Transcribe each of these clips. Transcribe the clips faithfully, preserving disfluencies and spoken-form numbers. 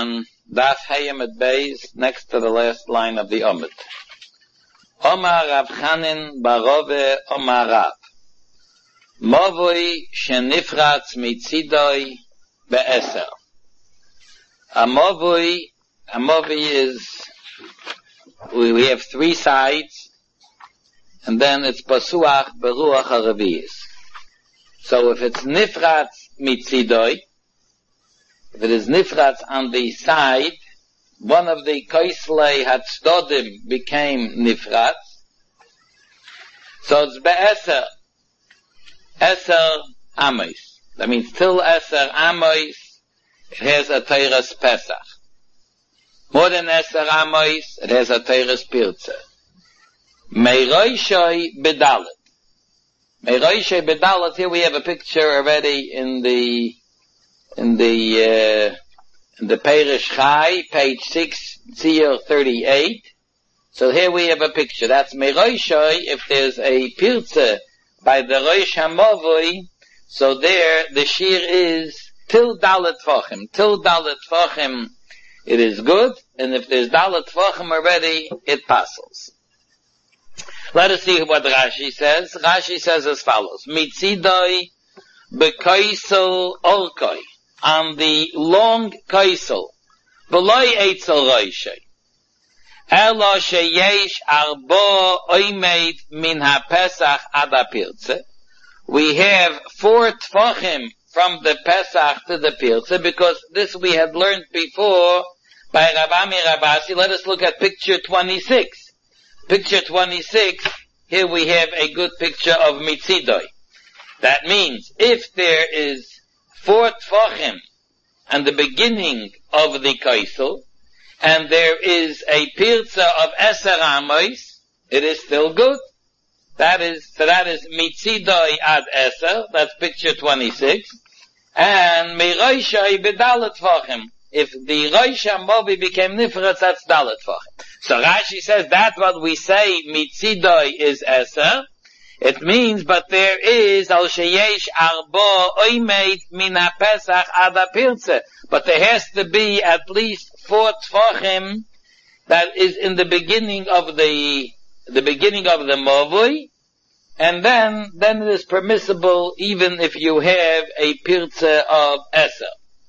on Daf Hayim at Beis, next to the last line of the Omid. Omar Rav Chanin Barove Omar Rav. Movoi shenifratz mitzidoi be'eser. A movoi, a movoi is, we, we have three sides, and then it's pasuach beruach haraviis. So if it's nifratz mitzidoi, if it is nifratz on the side, one of the koislei hatzdodim became nifratz, so it's be'eser. Eser Amos. That means till Eser Amos, it has a Teiras Pesach. More than Eser Amos, it has a Teiras Pirze. Meiroishoi Bedalet. Meiroishoi Bedalet, here we have a picture already in the, in the, uh, in the Perish Chai, page six, Tzir thirty-eight. So here we have a picture. That's Meiroishoi, if there's a Pirze, by the Rosh HaMovoi, so there the shir is till Dalet Tvachim. Till Dalet Tvachim it is good, and if there's Dalet Tvachim already, it passes. Let us see what Rashi says. Rashi says as follows. Mitzidoi bekoisel orkoi. On the long koisel. Beloi eitzel roishei. Elo sheyesh arbo oimed min ha-Pesach ad ha-Pirze. We have four tfachim from the Pesach to the Pirze, because this we had learned before by Rabami Rabasi. Let us look at picture twenty-six. Picture twenty-six, here we have a good picture of Mitzidoi. That means, if there is four tfachim and the beginning of the Kaisel, and there is a pirza of Eser Amos, it is still good. That is, so that is Mitzidoi ad Eser, that's picture twenty-six. And Meiroishoi Bedalet Tvachim. If the Rosh HaMovi became Nifratz, that's Dalet Tvachim. So Rashi says that's what we say, Mitzidoi is Eser. It means, but there is Al Sheyesh Arbo Oimed Min HaPesach Ad HaPirze. But there has to be at least four tfachim that is in the beginning of the the beginning of the Movoi, and then then it is permissible even if you have a pirze of Eser.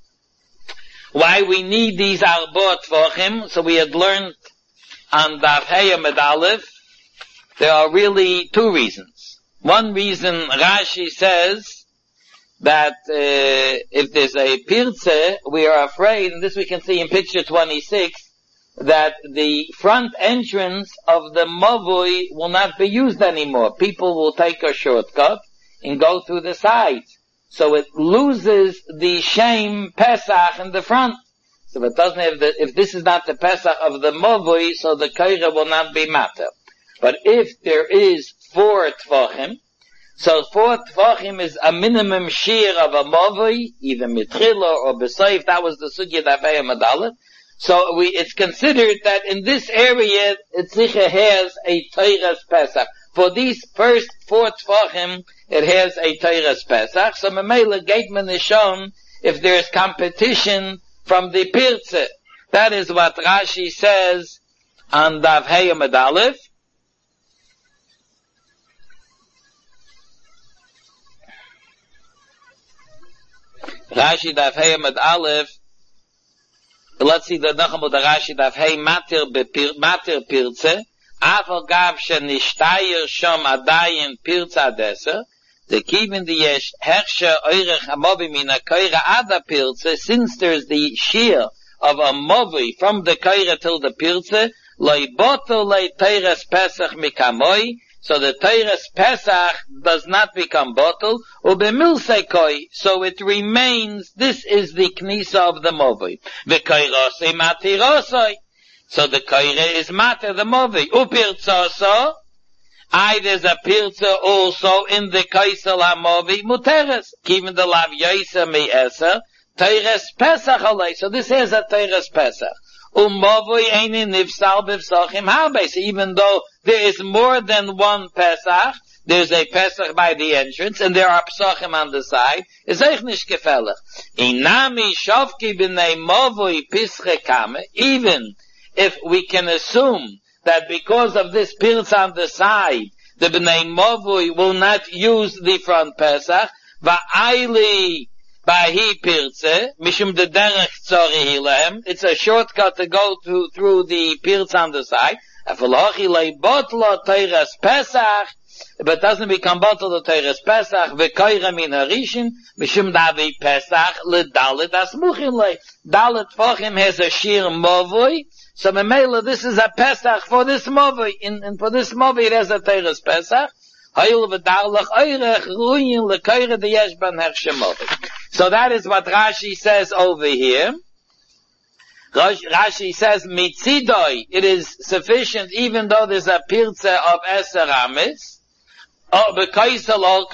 Why we need these arba tfachim? So we had learned on Daf Hey Med Aleph. There are really two reasons. One reason, Rashi says that uh, if there's a pirze, we are afraid, and this we can see in picture twenty-six, that the front entrance of the Mavui will not be used anymore. People will take a shortcut and go through the sides. So it loses the shame Pesach in the front. So if it doesn't have the, if this is not the Pesach of the Mavui, so the Kaira will not be matter. But if there is four Tvachim, so four Tvachim is a minimum shear of a Mavui, either Mitchila or B'Seif. That was the Sugya Davei Madalit. So we, it's considered that in this area, Tzricha has a Teiras Pesach. For these first four Tvachim, it has a Teiras Pesach. So Memela Gateman is shown if there is competition from the Pirze. That is what Rashi says on Dav Hey Amud Aleph. Rashi Dav Hey Amud Aleph. Let's see the Nachamud Rashi Dav Hey Matir Matir Pirze. Afal Gav Shenishtayer Shom Adayin Pirze Adeser. The Kivin the Yesh Hersha Oirech Hamovi Mina Koira Ada Pirze. Since there's the shear of a Movi from the Koira till the Pirze, Loi Boto Loi Teiras Pesach Mikamoi. So the Teiras Pesach does not become bottle, ubemilsekoi, so it remains, this is the Knisa of the Movi. V'koirosei matirosoi. So the Koire is matir, the Movi. Upirtzoso, I, there's a pirza also in the Kaisel HaMovi, muteres. Given the Lav Yoisa mi Eser, Teiras Pesach alei. So this is a Teiras Pesach. Umovoi eini nifsal b'vsachim habe. So even though there is more than one Pesach, there's a Pesach by the entrance, and there are Pesachim on the side, is eich nish gefällig. Inami shavki b'nei movoi pische kame, even if we can assume that because of this pilz on the side, the b'nei movoi will not use the front Pesach, va'ayli bahi pilze, mishum de derech tzori hilahem, it's a shortcut to go through, through the pilz on the side, afalochi leibotlo teiras Pesach, but doesn't become bottle the Teres Pesach, v'koyra min harishin, mishum davi Pesach, ledalit asmuchim le. Dalit Fochim has a shir movoi, so memela, this is a Pesach for this movoi, and, and for this movoi it has a Teres Pesach, hayul v'darlach oirech ruyin lekoyra de yesh ban hershe movoi. So that is what Rashi says over here. Rashi says, mitzidoi, it is sufficient even though there's a pirze of eser amis, oh, because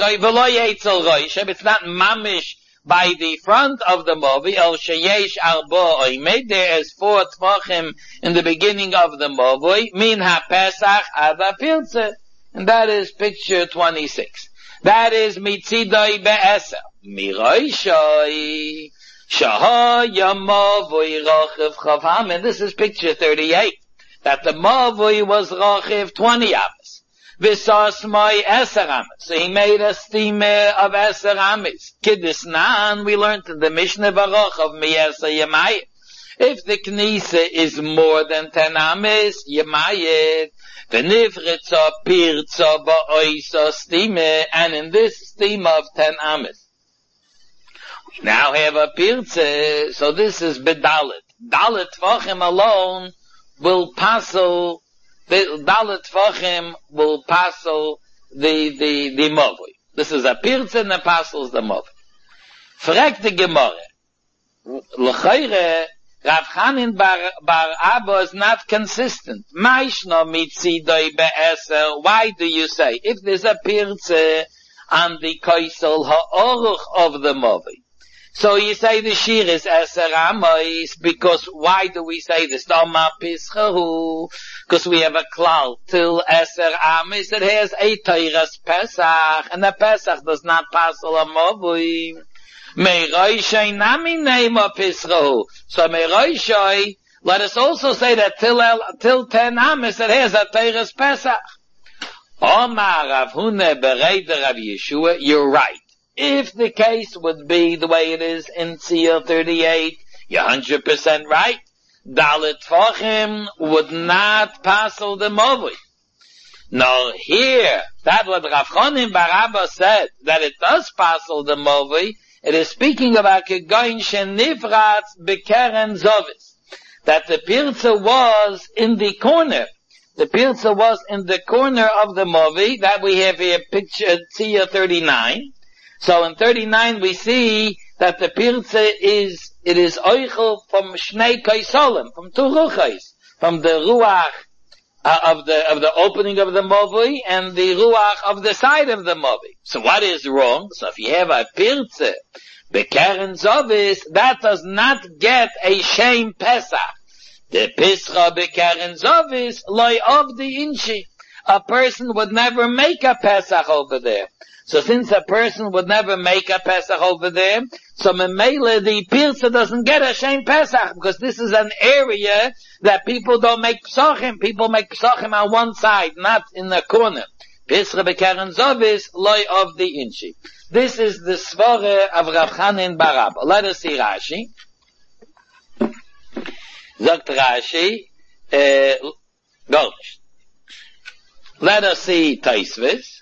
it's not mamish by the front of the movie, el sheyesh arbo oimed, there is four tvachim in the beginning of the movie, min ha-pesach ad ha-pilze, and that is picture twenty-six. That is mitzidoi be'eser. Miroishoi, shahaya movui rochiv chavham, and this is picture thirty-eight, that the movie was rochiv twenty amas. V'sasmai eser amas. So he made a steamer of eser amas. Kiddus nan, we learned in the Mishnah Baruch of Miyasa Yemayit. If the Knisa is more than ten amas, Yemayit. V'nivritza pirza ba'oisa steamer, and in this steamer of ten amas. We now have a pirza, so this is bedalit. Dalit tvachim alone will passel the Dalit Tvachim will passel the, the, the Movoi. This is a Pirze and the passels the Movoi. Frag the Gemara. L'chayre, Rav Chanin bar, bar Abba is not consistent. Maishno mitzidoi be'eser. Why do you say? If there's a Pirze on the Koisel ha'oruch of the Movoi. So you say the shir is eser amois, because why do we say this? Because we have a klal till eser amois, it has a teiras Pesach, and the Pesach does not pass a movui. Meiroishai nami neima pischahu. So meiroishai, let us also say that till till ten amois it has a teiras Pesach. Omar Rav Huna bereida Rav Yeshua, you're right. If the case would be the way it is in Tzir thirty-eight, you're one hundred percent right. Dalit Tvachim would not passel the Movui. No, here, that what Rav Chanin bar Abba said, that it does passel the Movui, it is speaking about Kegoin Shenivratz Bekeren Zovis. That the Pirza was in the corner. The Pirza was in the corner of the Movui, that we have here picture Tzir thirty-nine. So in thirty-nine we see that the Pirze is, it is Oichel from Shnei Kaisolim, from two Ruchais, from the Ruach uh, of the, of the opening of the Movui and the Ruach of the side of the Movui. So what is wrong? So if you have a Pirze, Bekeren Zovis, that does not get a Shem Pesach. The Pischa Bekeren Zovis, loy of the Inchi. A person would never make a Pesach over there. So since a person would never make a Pesach over there, so Memele, the Pirza doesn't get a Shem Pesach, because this is an area that people don't make Pesachim. People make Pesachim on one side, not in the corner. Pischa Bekeren Zovis, loy of the Inchi. This is the Svore of Rav Chanin bar Abba. Let us see Rashi. Sagt Rashi, uh, go. Let us see Taisvis.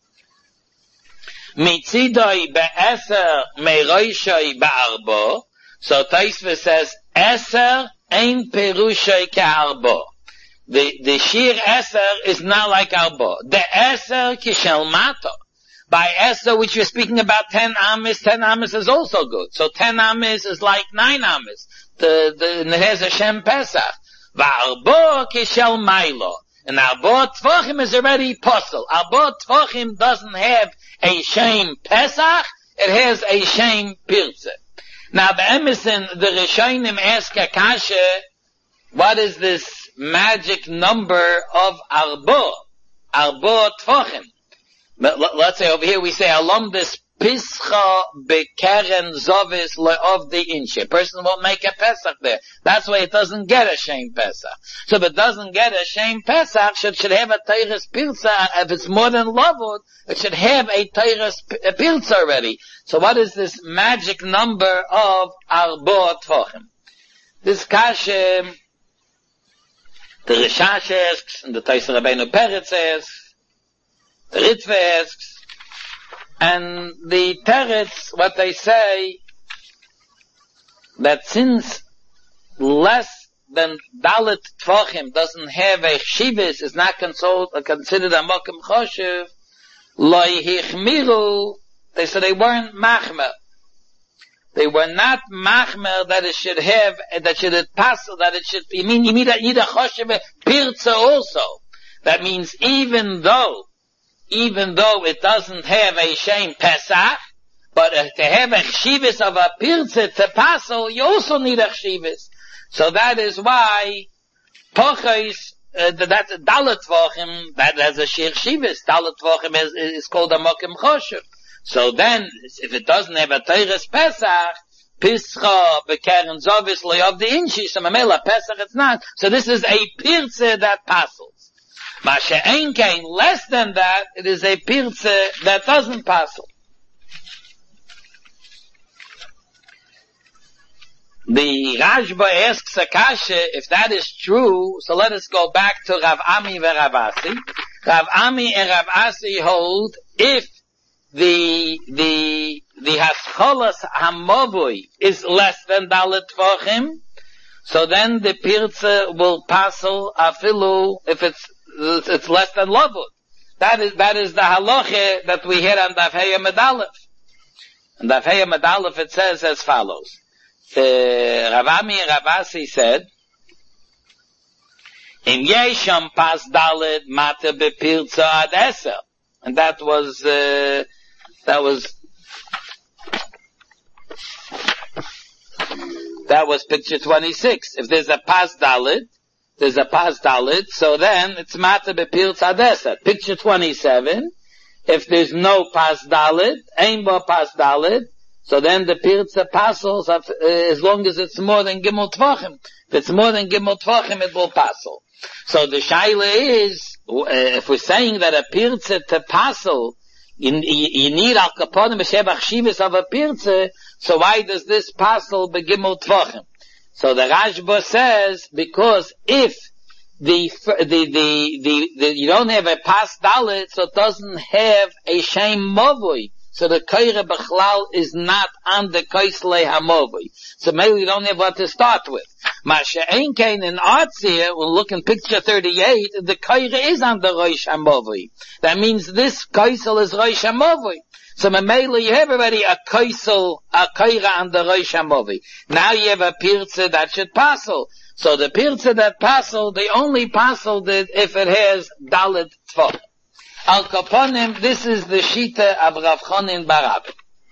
Mitzidoi be'eser meiroishoi ba'arbo. So Taisvis says, eser ein perushoi ka'arbo. The, the shir eser is not like arbo. The eser kishel mato. By eser, which you're speaking about ten amis, ten amis is also good. So ten amis is like nine amis. The, the, and it has a Shem Pesach. Va'arbo kishel mailo. And Arbo Tvachim is already possible. Arbo Tvachim doesn't have a Shem Pesach, it has a Shem Pirze. Now, the Emerson, the Rishonim ask Akasha, what is this magic number of Arbo? Arbo Tvachim. But let's say over here we say alum this pischa bekeren zovis of the inche. A person won't make a Pesach there. That's why it doesn't get a shame Pesach. So if it doesn't get a shame Pesach, it should have a Teiras Pilza. If it's more than Lavud, it should have a Teiras Pilza already. So what is this magic number of Arba Tvochim? This kasha, the Rishash asks, and the Taisa Rabbeinu Peretz asks, the Ritva asks, and the Teretz, what they say, that since less than Dalit Tvochim doesn't have a Chivas, is not consult, considered a Mokim Choshev, Loi Hichmiru, they said they weren't Machmer. They were not Machmer that it should have, that should it pass, that it should, you mean, you need a, need a Choshev Pirza also. That means even though, even though it doesn't have a shame Pesach, but uh, to have a chivas of a pirze to passel, you also need a chivas. So that is why Pochais, uh, that's a Dalet Tvachim, that has a shir chivas. Dalet Tvachim is, is called a Mokim Choshev. So then, if it doesn't have a Teires Pesach, Pischa, Bekeren Zovis, of the Inchi, so Mamela Pesach it's not. So this is a pirze that passels. Masha Einkein, less than that, it is a pirze that doesn't passel. The Rashba asks Akasha, if that is true, so let us go back to Rav Ami and Rav Asi. Rav Ami and Rav Asi hold, if the, the, the Hascholas Hamovui is less than Dalet Tvachim, so then the pirze will passel afilu, if it's it's less than Lavud. That is, that is the halacha that we hear on Daf Heya Medalef. On Daf Heya Medalef it says as follows. Uh, Rav Ami and Rav Asi said, in Yesham pas dalet mata bepirza ad eser. And that was, uh, that was, that was picture twenty-six. If there's a pas dalet, there's a pas dalit, so then it's mata bepil tzadesa. Picture twenty-seven, if there's no pas dalit, ain bo pas dalit, so then the pirza passels, uh, as long as it's more than gimel tvachim. If it's more than gimel tvachim, it will passel. So the shaila is, uh, if we're saying that a pirza to passel, you, you, you need al kaponim b'shebach shivas of a pirza, so why does this passel be gimel tvachim? So the Rashba says, because if the, the, the, the, the, you don't have a pas dalit, so it doesn't have a shem movui. So the koire bechlal is not on the koisle hamovui. So maybe we don't have what to start with. Masha Einkein in Artzir, we'll look in picture thirty-eight, the koire is on the roish hamovui. That means this koisel is roish hamovui. So Mamela, you have already a koisel, a koira on the roish hamovui. Now you have a pirze that should passel. So the pirze that passel, the only passel that if it has dalet tvach. Al kaponim, this is the shita of Rav Chonin Barab.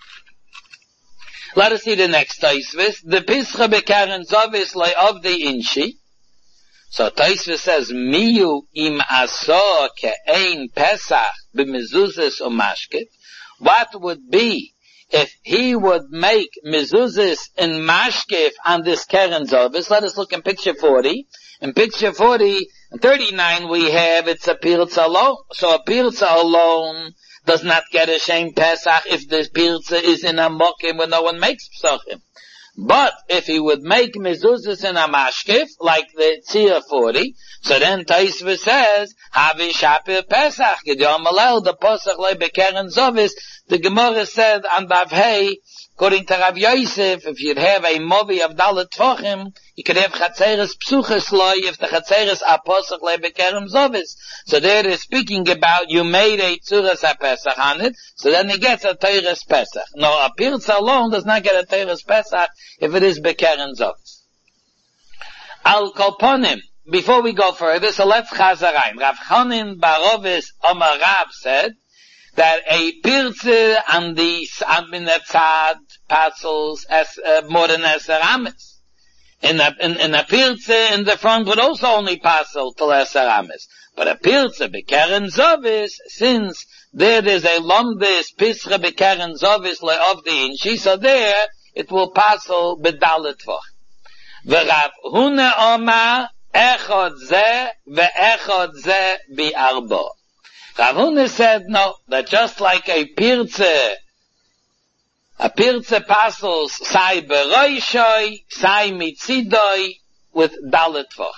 Let us see the next Taisvis. The pischa bekaren zovis loy of the inchi. So Taisvis says, miyu im aso ke'ein pesach b'mezuzes umashkit. What would be if he would make mezuzes in mashkif on this keren zovis? Let us look in picture forty. In picture forty and thirty-nine we have it's a pirza alone. So a pirza alone does not get a shem pesach if the pirza is in a mokim when no one makes pesachim. But if he would make mezuzas in a mashkif, like the tzir forty, so then Taisva says, Havi Shapir Pesach, Gideon Malel, the Pesach le bekeren zovis. The Gemara said on Dav Hey, according to Rav Yosef, if you'd have a movi of Dalet Tvachim, you could have Chatzeres Psuches loy, if the Chatzeres are Pesach le bekeren zovis. So there they're speaking about, you made a Tzuras HaPesach on it, so then he gets a Teires Pesach. No, a Pirza alone does not get a Teires Pesach if it is bekeren zovis. Al Kolponim, before we go further, so let's chazarayim. Rav Chonin Barovis Omar Rav said that a pirze on the adminatzad parcels as uh, more than eser ames. In a, in, in a pirze in the front would also only passel till Eser Ames. But a pirze bekeren zovis, since there is a lomdes pisre bekeren zovis le of the inchi, so there it will passel bedalet tvach. V'Rav Huna Omar echod ze ve'echod ze bi arba. Rav Huna said no, that just like a pirze, a pirze passels sai beroishoi, sai mitzidoi, with dalet tvach.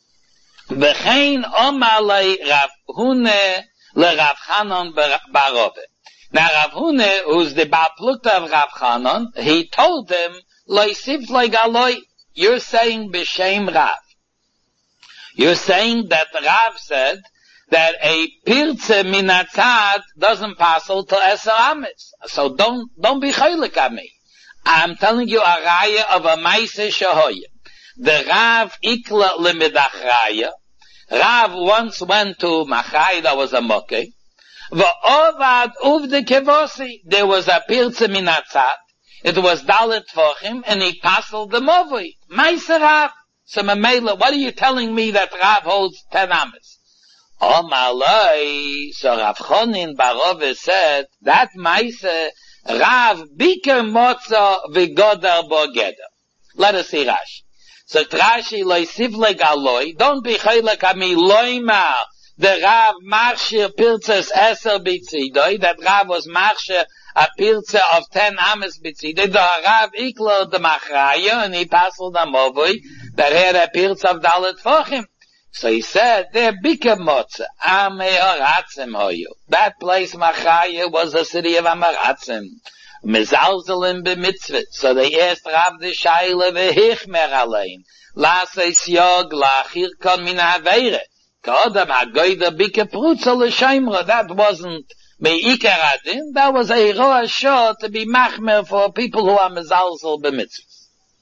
V'chein Omar le Rav Huna le Rav Chanan barobe. Now Rav Huna, who's the Baal Plukta of Rav Chanan, he told him, Loi sif loi galoi, you're saying b'shem Rav. You're saying that Rav said that a pirze minatzad doesn't passel to Eser Ames. So don't, don't be chaylik on me. I'm telling you a raya of a maise shahoya. The Rav ikla limidach raya. Rav once went to Machai, that was a mokkeh. V'ovad uvde kevosi. There was a pirze minatzad. It was dalet tvachim, and he passeled the movie. Maise Rav. So Mamela, what are you telling me that Rav holds ten ames? Oh malai. So Rav Chonin Barove said that Maise Rav biker motza v'godar bo geder. Let us see Rashi. So Rashi loy sivle galoi. Don't be chaylek ami loyma. The Rav marshe piltzes eser bitzidoi. That Rav was marshe a pirze of ten ames bitzidoi. The Rav iklo the machraya, and he passed the movoi that had a pirze of dalet tvachim. So he said, there bika motze, amei haratzim hoyu. That place machraya was the city of Amaratzim. Mezalzelim b'mitzvot. So they asked Rav the shaila v'hichmer alein. Laseis yog lachir kon min haveire. K'odam hagoyda bika prutza l'shaimra. That wasn't me'ikar adin. That was a roa shor to be machmer for people who are mezalzel b'mitzvot.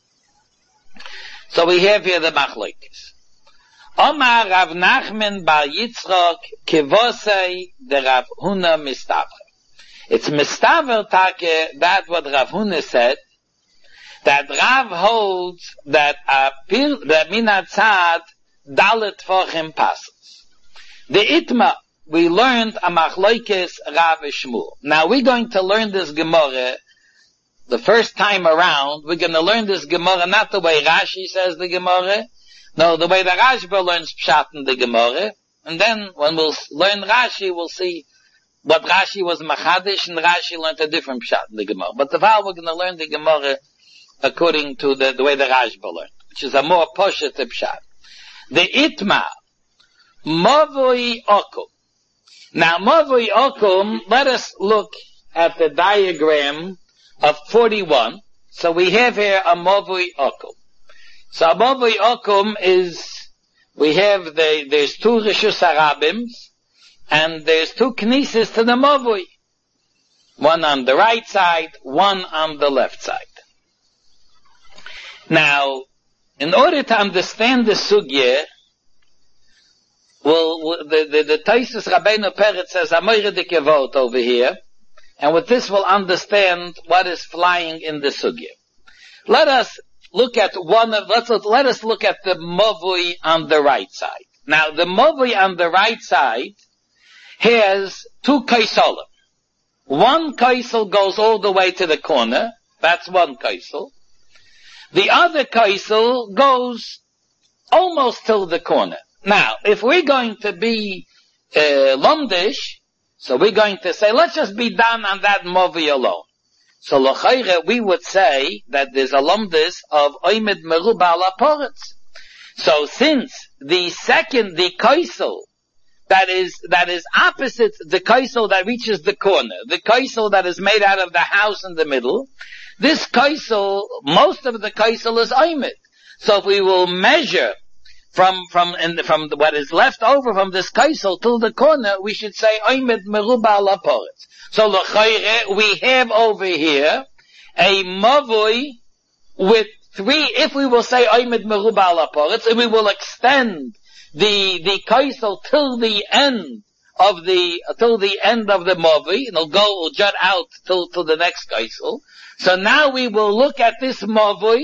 So we have here the machlokes. Omar Rav Nachman bar Yitzchok kevosei de Rav Huna mistaver. It's mistaver take that what Rav Huna said, that Rav holds that a pir, that minatzad dalet tvachim passes. The itma, we learned a machlokes Rav Shmuel. Now we're going to learn this Gemara the first time around. We're going to learn this Gemara not the way Rashi says the Gemara, no, the way the Rashba learns Pshat in the Gemara, and then when we'll learn Rashi, we'll see what Rashi was Machadish, and Rashi learned a different Pshat in the Gemara. But the while we're going to learn the Gemara according to the, the way the Rashba learned, which is a more poshet Pshat. The Itma, Mavoi Okum. Now, Mavoi Okum, let us look at the diagram of forty-one. So we have here a Mavoi Okum. So Mavoi Okum is, we have the, there's two Rishus Harabims, and there's two Knesses to the Mavoi. One on the right side, one on the left side. Now, in order to understand the Sugya, well, the, the, the Taisus Rabbeinu Peretz says, Amoyre de Kevot over here, and with this we'll understand what is flying in the Sugya. Let us look at one of, let's, let us look at the Mavoi on the right side. Now, the Mavoi on the right side has two kaisolim. One kaisel goes all the way to the corner. That's one kaisel. The other kaisel goes almost till the corner. Now, if we're going to be uh, lomdish, so we're going to say, let's just be done on that Mavoi alone. So l'chayre, we would say that there's a lomdis of oimed meruba ala poretz. So since the second, the kaisel, that is, that is opposite the kaisel that reaches the corner, the kaisel that is made out of the house in the middle, this kaisel, most of the kaisel is oimed. So if we will measure from, from, in the, from the, what is left over from this kaisel till the corner, we should say oimed meruba ala poretz. So l'chayre, we have over here a mavoi with three, if we will say oimed meruba ala poretz, and we will extend the, the kaisel till the end of the, till the end of the mavoi, and it'll go, it'll jut out till, till the next kaisel. So now we will look at this mavoi.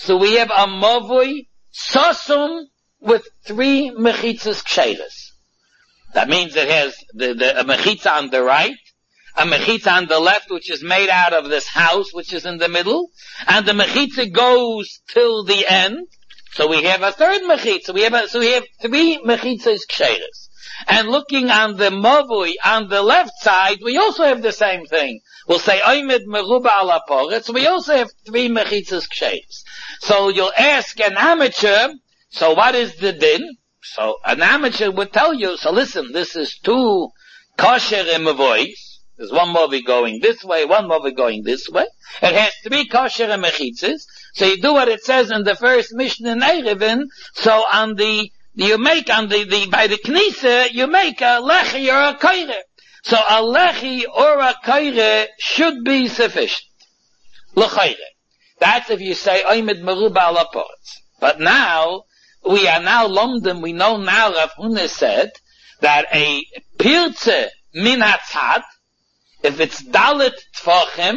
So we have a mavui sosum with three mechitzas ksheres. That means it has the, the, a mechitza on the right, a mechitza on the left, which is made out of this house, which is in the middle, and the mechitza goes till the end. So we have a third mechitza. We have a, so we have three mechitzas ksheres. And looking on the mavui on the left side, we also have the same thing. We'll say oimid meruba ala poretz. We also have three mechitzas ksheres. So you'll ask an amateur, so what is the din? So an amateur would tell you, so listen, this is two kosher mavois. There's one mavi going this way, one mavi going this way. It has three kosher mechitzas. So you do what it says in the first Mishnah in Erevin. So on the, you make on the, the, by the Knisa, you make a lechi or a koire. So a lechi or a koire should be sufficient. L'chayre. That's if you say, oimid meruba ala poretz. But now, we are now lomdim, we know now Rav Huna said, that a pirze min hatzad, if it's dalit tfachim,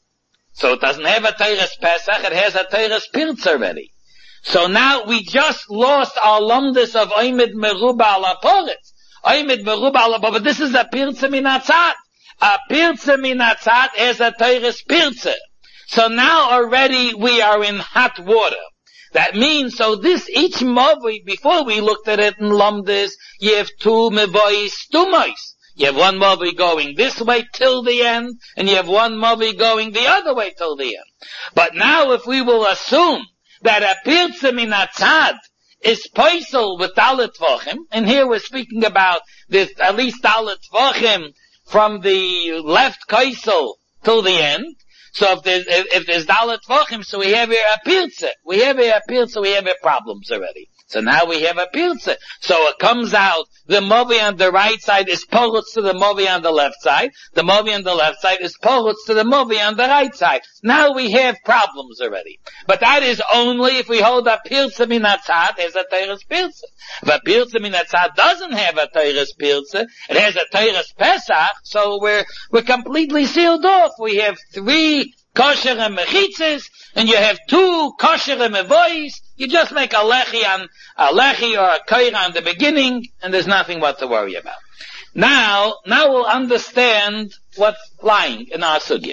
so it doesn't have a Teires Pesach, it has a Teires Pirz already. So now we just lost our lumdus of Oimid Meruba ala Poretz. Oimid Meruba ala Poretz, but this is a Pirze min hatzad. A Pirze min hatzad has a Teires Pirze. So now already we are in hot water. That means, so this, each Mavi, before we looked at it in lumdus, you have two Mevois Stumois. You have one Mavi going this way till the end, and you have one Mavi going the other way till the end. But now if we will assume that a Pirze min hatzad is poisel with Dalet Tvachim, and here we're speaking about this, at least Dalet Tvachim from the left Kaisel till the end. So if there's, if, if there's Dalet Tvachim, so we have here a Pirze. We have here a Pirze, we have here problems already. So now we have a Pirze. So it comes out, the Mavi on the right side is Porutz to the Mavi on the left side. The Mavi on the left side is Porutz to the Mavi on the right side. Now we have problems already. But that is only if we hold a Pirze min hatzad as a Teires Pirze. If a Pirze min hatzad doesn't have a Teires Pirze, it has a Teires Pesach, so we're, we're completely sealed off. We have three kosher mechitzes, and you have two kosher mevois. You just make a lechi on a lechi or a koira on the beginning, and there's nothing what to worry about. Now, now we'll understand what's lying in our sugya.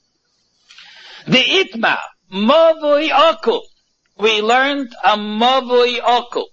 The itma mavui okul. We learned a mavui okul.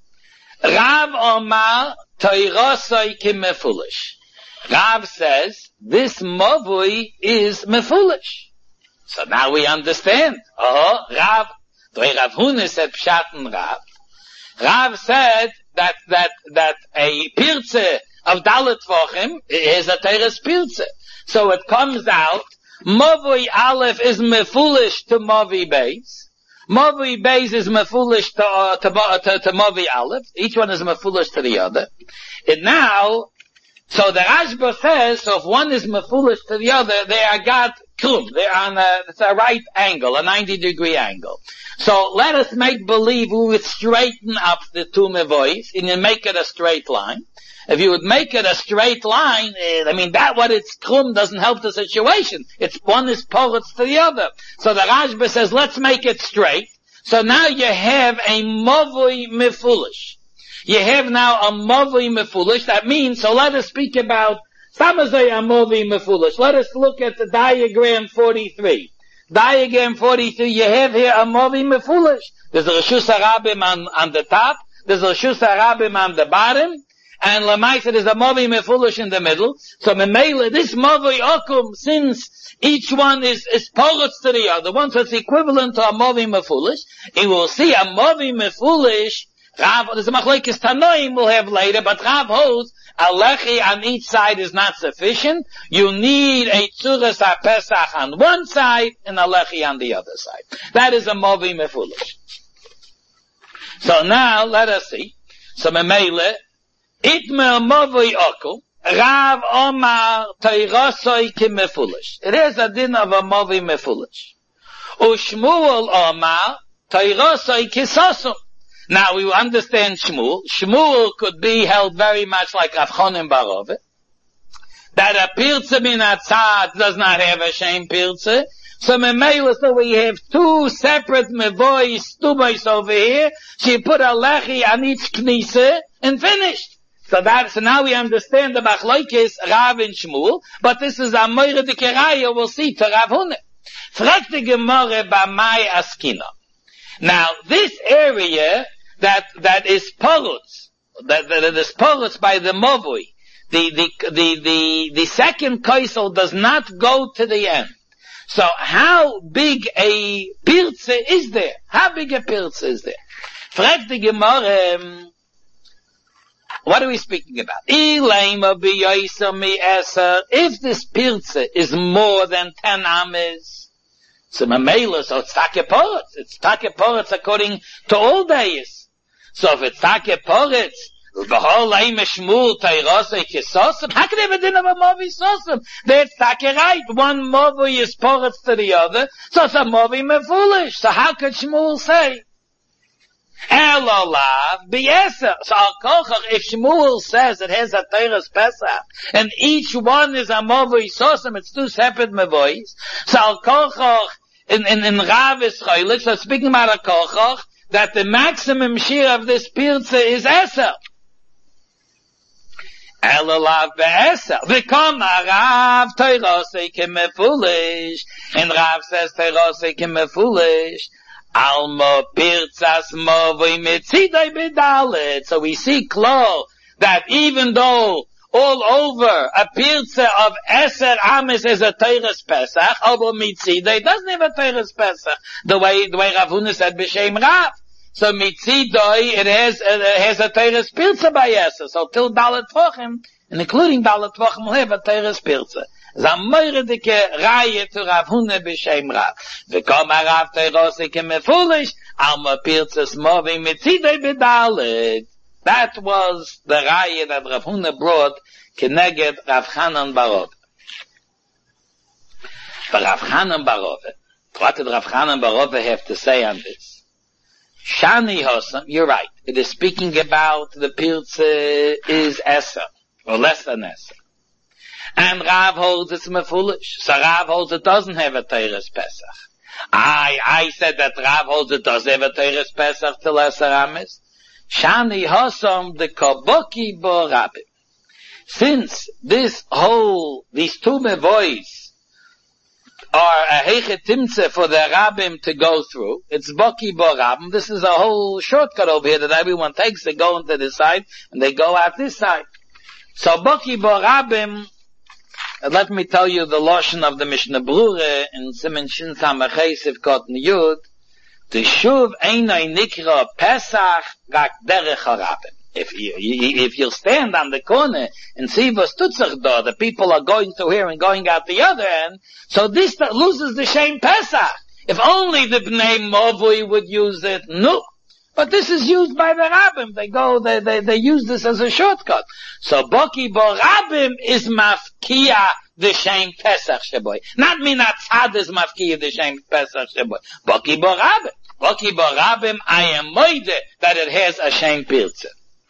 Rav Omar toirosoi ki mefulish. Rav says this mavui is mefulish. So now we understand. Oh, Rav, the way Rav Huna said Pshat and Rav. Rav said that, that, that a Pirze of Dalet Tvachim is a Teires Pirze. So it comes out, Mavi Aleph is mefulish to Mavi Beis. Mavi Beis is mefulish to, uh, to, to, to Mavi Aleph. Each one is mefulish to the other. And now, so the Rashba says, so if one is mefulish to the other, they are got krum. They're on a, it's a right angle, a ninety degree angle. So let us make believe we would straighten up the two mevois and you make it a straight line. If you would make it a straight line, I mean, that what it's krum doesn't help the situation. It's one is porutz to the other. So the Rashba says, let's make it straight. So now you have a mavui mefulish. You have now a mavui mefulish. That means, so let us speak about Samazay a mavui mefulish. Let us look at the diagram forty-three. Diagram forty-three, you have here a mavui mefulish. There's a Reshus HaRabim on, on the top. There's a Reshus HaRabim on the bottom. And Lamaisa, there's a Mavi Mefulish in the middle. So Memela, this Mavi Okum, since each one is, is porutz to the other one, so it's equivalent to a Mavi Mefulish. You will see a Mavi Mefulish, Rav, there's a Machlekes Tanoim we'll have later, but Rav holds, a Lechi on each side is not sufficient. You need a Tzuras HaPesach on one side, and a Lechi on the other side. That is a Mavi Mefulish. So now, let us see. So Memela, Itmer Mavui Okul, Rav Omar Teirosoi ki mefulish. It is a din of a Mavi mefulish. Ushmuel Omar Teirosoi ki sosum. Now we understand Shmuel. Shmuel could be held very much like Rav Chonim Barove. That a Pirze min hatzad does not have a shame Pirze. So Memela, so we have two separate mevois, stubais over here. She put a lechi on each knise and finished. So that, so now we understand the Machlokes Rav and Shmuel, but this is a Moire de Keraya, we'll see to Rav Huna. Fragt the Gemara Bamai Askina. Now, this area that, that is Porutz, that, that is Porutz by the Movui, the, the, the, the, the second Kaisel does not go to the end. So how big a Pirze is there? How big a Pirze is there? Fragt the Gemara, um, what are we speaking about? If this Pirze is more than ten ames, so Mamela, so it's Take Poretz. It's Take Poretz according to all days. So if it's Take Poretz, the whole Leim Shmuel Tairosei Kisosem, how can they have a din of a Movi Sosem? That's Take right. One Movi is Poretz to the other, so it's a Movi me foolish. So how could Shmuel say? Elolav b'yeser. So al kochach, if Shmuel says it has a Teiras Pesach, and each one is a Movi Sosem, it's two separate Mevois. So al kochach, in, in, in Rav is Choylik, so speaking about a kochach, that the maximum share of this Pirze is Eser. Elolav b'eser. V'kom Rav Teirosei kemefulish. And Rav says Teirosei kemefulish. Alma Pirtzas Movoi Mitzidai Bedalet. So we see clear that even though all over a Pirze of Eser Ames is a Teiras Pesach, aber Mitzidai doesn't have a Teiras Pesach. The way, the way Rav Huna said B'Shem Rav. So Mitzidai, it has, it has a Teiras Pirze by Eser. So till Dalet Tvachim, and including Dalet Tvachim will have a Teiras Pirze. Zamoyre dike Raye to Rav Huna b'Shem Rav. V'kom Rav Teirosei kemefulish, alma Pirtzes Movi Mitzidei B'Dalet. That was the Raye that Rav Huna brought keneged Rav Chanan Barov. But Rav Chanan Barov, what did Rav Chanan Barov have to say on this? Shani Hosam, you're right. It is speaking about the Pirze is Eser, or less than Eser. And Rav holds it's mefulish. So Rav holds it doesn't have a Teiras Pesach. I, I said that Rav holds it does have a Teiras Pesach till Eser Ames. Shani Hosam the Koboki Bo Rabbim. Since this whole, these two mevois are a Heiche Timtze for the Rabbim to go through, it's Boki Bo Rabbim. This is a whole shortcut over here that everyone takes. They go into this side and they go out this side. So Boki Bo Rabbim, Uh, let me tell you the lotion of the Mishnah Brure in Simen Shin Samachay Sivkot Niyud. The Shuv Einay Nikra Pesach Rak Derech HaRabim. If you, if you stand on the corner and see what's tutzach do, the people are going through here and going out the other end, so this loses the Shem Pesach. If only the Bnei Movui would use it, no. But this is used by the Rabbim. They go, they, they, they use this as a shortcut. So, Boki Bo Rabbim is mafkia the Shem Pesach Sheboy. Not Minatzad is mafkia the Shem Pesach Sheboy. Boki Bo Rabbim. Boki Bo Rabbim, I am moide that it has a Shem Pirze.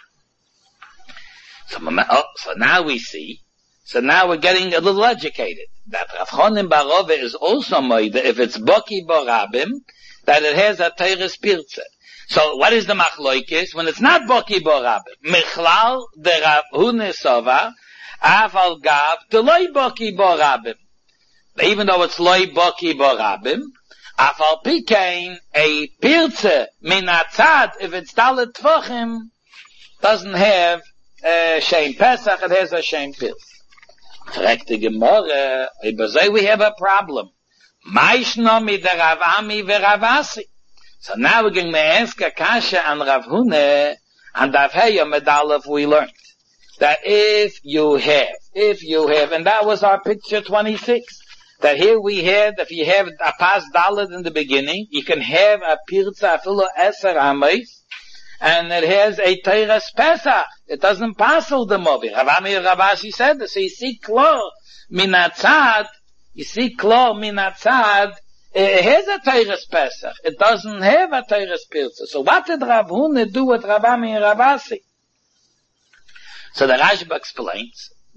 So, oh, so now we see, so now we're getting a little educated. That Rav Chanan Barova is also moide, if it's Boki Bo Rabbim, that it has a Teiras Pirze. So what is the machloikis? When it's not Boki Bo Rabbim, Michlal de Rav Huna Sova, Aval Gav, de Loi Boki Bo Rabbim. Even though it's Loi Boki Bo Rabbim, Aval Pikein, a Pirze, Minatzad, if it's Dalet Tvachim, doesn't have a Shem Pesach, it has a Shem Pirze. Correct the Gemara, but we have a problem. Maishnomi de Rav Ami ve Rav Asi. So now we're going to ask a kasha on Rav Huna, and Davheya Medalef we learned that if you have, if you have, and that was our picture twenty-six, that here we had, if you have a pas dalad in the beginning, you can have a pirza afilu eser ameis, and it has a teiras pesach. It doesn't passel the movi. Ravami Ravashi said this. So you see klo minatzad, you see klo minatzad, it has a teiras pesach. It doesn't have a teiras pirza. So what did Rav Huna do with Ravami and Ravasi? So the Rashba explains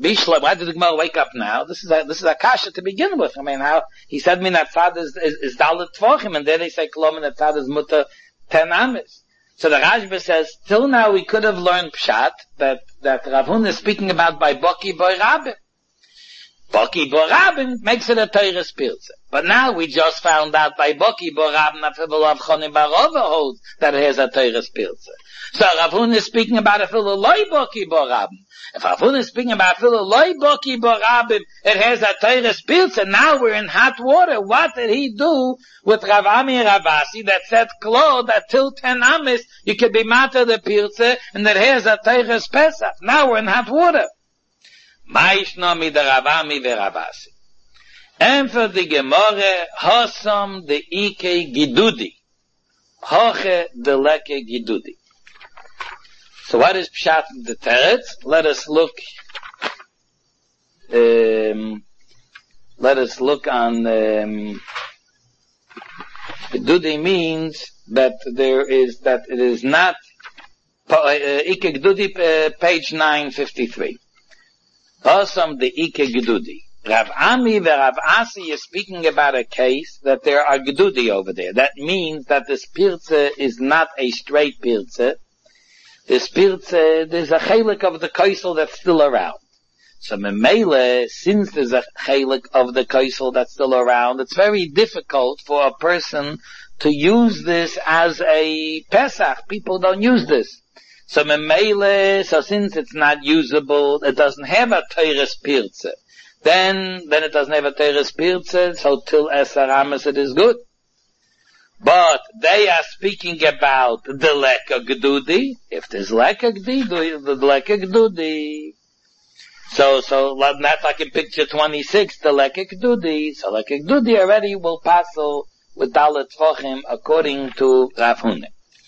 Bishla, why did the Gemara wake up now? This is a, this is a kasha to begin with. I mean, how, he said Minatzad is, is, is Dalet Tvochim, and then they say Kolom Minatzad is Mutter ten Amis. So the Rashba says, till now we could have learned Pshat, that, that Rav Huna is speaking about by Boki Boy Rabin. Boki Boy Rabin makes it a Teires Pilze. But now we just found out by Boki Boy Rabin that Rav Chonim Barova holds that it has a Teires Pilze. So Rav Huna is speaking about a Filo Loi Boki Boy Rabin. If Rav Huna is speaking about Filo Loi Boki Boy Rabin, it has a Teires Pilze. Now we're in hot water. What did he do with Rav Ami and Rav Asi that said, Klo, that till ten Amis, you could be Mata the Pilze, and that has a Teires Pesach. Now we're in hot water. Maishno mi der Rav Ami ve Rav Asi. And for the Gemara, Hosam de Ike Gidudi. Hoche de Leke Gidudi. So what is Pshat the Teretz? Let us look, um, let us look on, um, Gidudi means that there is, that it is not, uh, Ike Gidudi, uh, page nine fifty-three. Awesome, the Ike Gedudi. Rav Ami and Rav Asi is speaking about a case that there are Gedudi over there. That means that this Pirze is not a straight Pirze. This Pirze, there's a chelik of the kaisel that's still around. So Memele, since there's a chelik of the kaisel that's still around, it's very difficult for a person to use this as a Pesach. People don't use this. So Memele, so since it's not usable, it doesn't have a Teires Pirze. Then, then it doesn't have a Teires Pirze, so till Eser Ames it is good. But they are speaking about the Leka Gedudi. If there's Leka Gedudi, the Leka Gedudi. So, so, not like in picture twenty-six, the Leka Gedudi. So Leka Gedudi already will pass with Dalet Tvochim according to Rav Huna.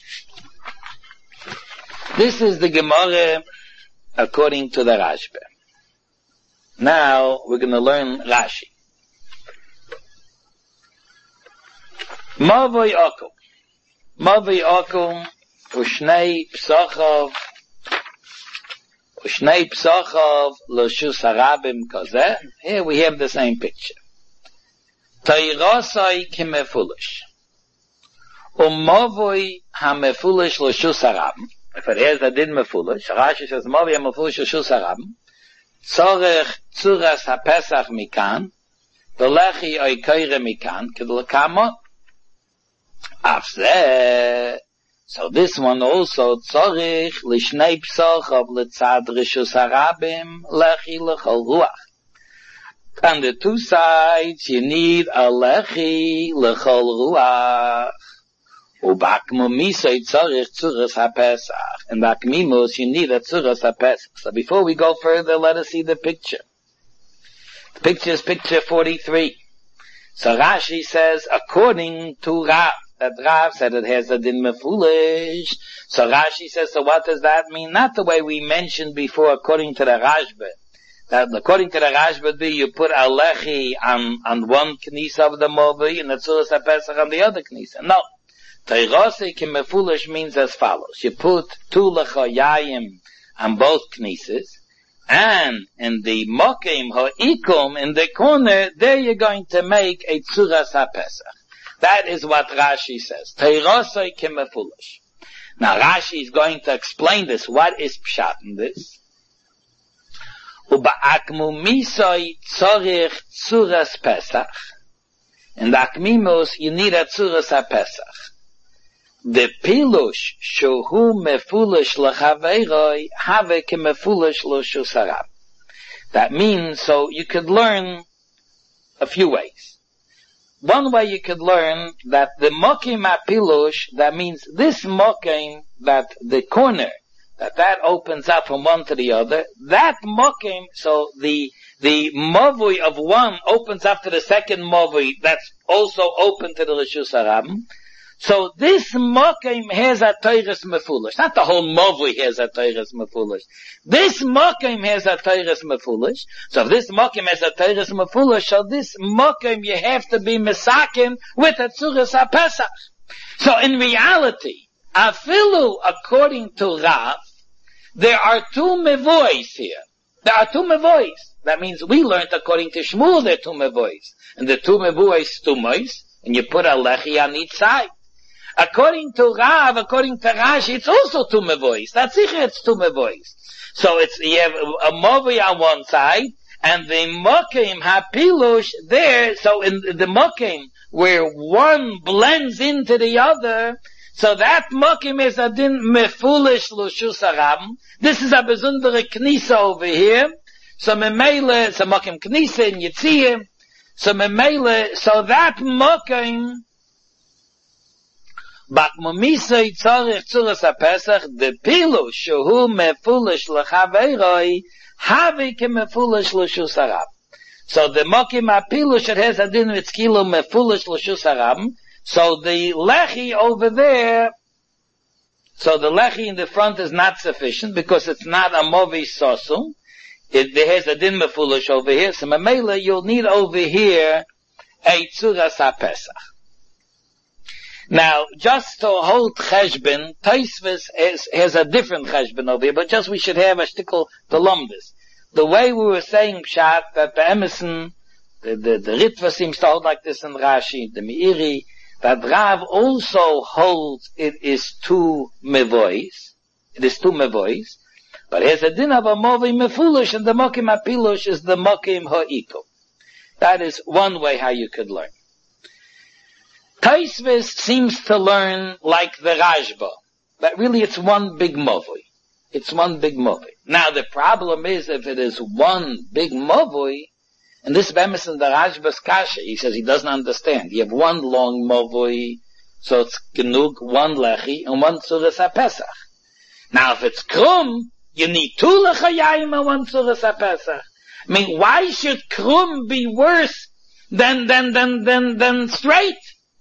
This is the Gemara according to the Rashba. Now we're going to learn Rashi. Mavoi Okum. Mavoi Okum Ushnei Psochov Ushnei Psochov Loshus Harabim Kozeh. Here we have the same picture. Tairosai Kimefulish Umavoi Hamefulish Loshus Harabim. If it has a din mefulish, Rashi says, Movi ha-mefulish Shus harabim, Tzorech tzuras ha-pesach mikan, V'lechi oikoire mikan, Kedlekamo. Afzeh, so this one also, Tzorech lishnei psochov letzad rishus harabim, Lechi lechol ruach. On the two sides, you need a lechi lechol ruach. Ubakmumisay tzarich tzuras ha-pesach. In Bakmimus, you need a tzuras ha-pesach. So before we go further, let us see the picture. The picture is picture forty-three. So Rashi says, according to Rav, that Rav said it has a din mefulish. So Rashi says, so what does that mean? Not the way we mentioned before, according to the Rashba. That according to the Rashba, you put a lechi on, on one knisa of the movi and the tzuras ha-pesach on the other knisa. No. Teirosei Kimefulish means as follows. You put two lechayayim on both knises, and in the mokim ha'ikum, in the corner, there you're going to make a tzuras ha-pesach. That is what Rashi says. Teirosei Kimefulish. Now Rashi is going to explain this. What is pshat in this? Uba'akmu misoi tzorich tzuras pesach. In the akmimus, you need a tzuras ha-pesach. The pilush shohu mefulish lechaveiroi have ke mefulish lo shusarab. That means, so you could learn a few ways. One way you could learn that the mokim apilush, that means this mokim, that the corner, that that opens up from one to the other, that mokim, so the the mavui of one opens up to the second mavui, that's also open to the Rishus Harabim. So this mokim has a Teires mefulish. Not the whole movie has a Teires mefulish. This mokim has a Teires mefulish. So if this mokim has a Teires mefulish, so this mokim you have to be mesakim with a tzuras ha-pesach. So in reality, afilu according to Rav, there are two mevois here. There are two mevois. That means we learned according to Shmuel there are two mevois. And the two mevois tumois, and you put a lechi on each side. According to Rav, according to Rashi, it's also two mevois. That's it, it's two mevois. So it's, you have a movie on one side, and the mokim hapilush there, so in the mokim, where one blends into the other, so that mokim is a din mefulish lushus aram. This is a besundere knisa over here. So memele, so mokim knisa in Yitziyah. So memele, so that mokim, but momisa yitzarech tzuras ha-pesach, the pilush, shehu mefulish l'chaveiroi, havi ke mefulish lushus aram. So the mokim ha-pilush, it has a din with kilo mefulish lushus aram. So the lechi over there, so the lechi in the front is not sufficient because it's not a movi sosum. It there has a din mefulish over here. So mamela, you'll need over here a tzuras ha-pesach. Now, just to hold cheshbon, Taisvis has, has a different cheshbon over here, but just we should have a shtickle to lumb this. The way we were saying pshat, that the Emerson, the, the, the Ritva seems to hold like this in Rashi, the Meiri, that Rav also holds it is two mevois. It is two mevois. But it has a din of a movi mefulish, and the mokim apilush is the mokim ha'iko. That is one way how you could learn. Taisvis seems to learn like the Rashba. But really it's one big movi. It's one big movi. Now the problem is if it is one big movi, and this Bemis in the Rashba's Kasha, he says he doesn't understand. You have one long movoi, so it's genug, one lechi, and one tzuras ha-pesach. Now if it's krum, you need two lechayim and one tzuras ha-pesach. I mean, why should krum be worse than, than, than, than, than straight?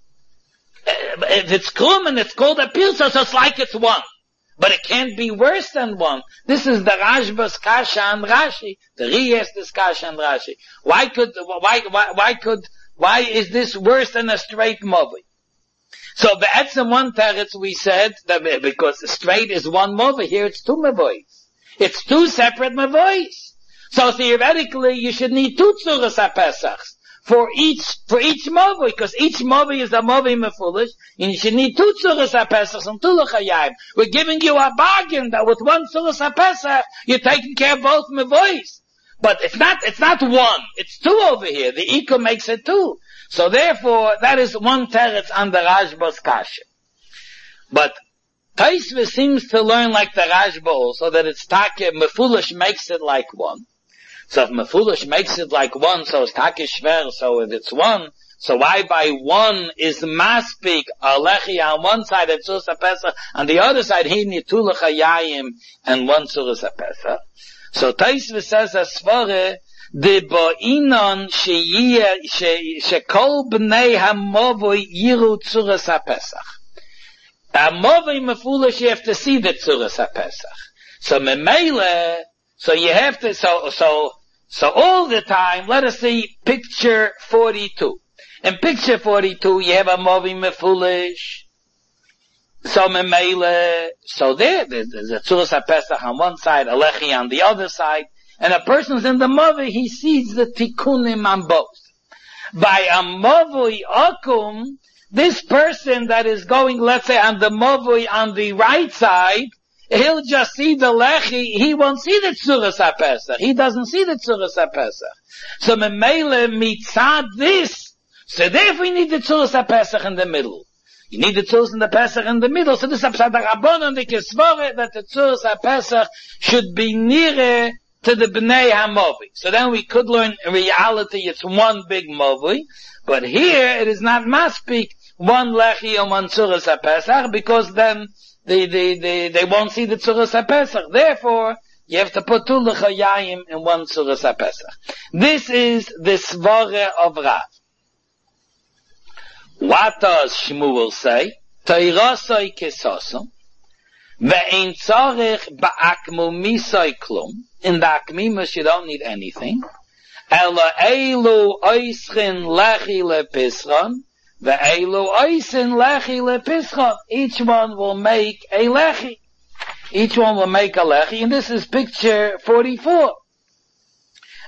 If it's krum and it's called a pilsa, so it's like it's one. But it can't be worse than one. This is the Rashba's Kasha and Rashi. The Riyas is Kasha and Rashi. Why could, why, why, why could, why is this worse than a straight movi? So the Etzem one teretz we said that because straight is one movi, here it's two mevois. It's two separate mevois. So theoretically you should need two tzuras ha-pesachs. For each, for each movi, because each movi is a movi mefulish, and you should need two tzuras ha-pesach and two l'chayim. We're giving you a bargain that with one tzuras ha-pesach, you're taking care of both mevois. But it's not, it's not one. It's two over here. The Iko makes it two. So therefore, that is one teretz on the Rashba's Kasha. But Taisva seems to learn like the Rashba also, that it's take, mefulish makes it like one. So if mefulish makes it like one, so it's takish shver, so if it's one, so why by one is maspik, a lechi on one side, and tzuras ha-pesach, on the other side, he need two lechayim, and one tzuras ha-pesach. So Taisva says, as svare, de bo'inon shekol b'nei ha-movoi yiru tzuras ha-pesach. A movoi mefulish, you have to see the tzuras ha-pesach. So memele, so you have to, so, so, so all the time, let us see picture forty-two. In picture forty-two, you have a movi mefulish. So memele, so there, there's a tzuras ha-pesach on one side, a lechi on the other side, and a person's in the movi, he sees the tikkunim on both. By a movi akum, this person that is going, let's say, on the movi on the right side, he'll just see the lechi, he won't see the tzuras ha-pesach. He doesn't see the tzuras ha-pesach. So memele mitzad this, so therefore you need the tzuras ha-pesach in the middle. You need the tzuras in the pesach in the middle, so this is the Rabbanon, the Kisvore, that the tzuras ha-pesach should be nearer to the bnei ha-movi. So then we could learn in reality it's one big movi, but here it is not maspik, one lechi and one tzuras ha-pesach, because then They, they, they, they won't see the tzuras ha-pesach. Therefore, you have to put two l'chayim in one tzuras ha-pesach. This is the svara of Rav. What does Shmuel say? Teirasoi kesosum, ve'ein tzarech ba'akmu misoi klum. In the akmimus you don't need anything. Ela eilu oischin lechi lepischon, ve'eilu oisin lechi lepischon. Each one will make a lechi. Each one will make a lechi, and this is picture forty-four.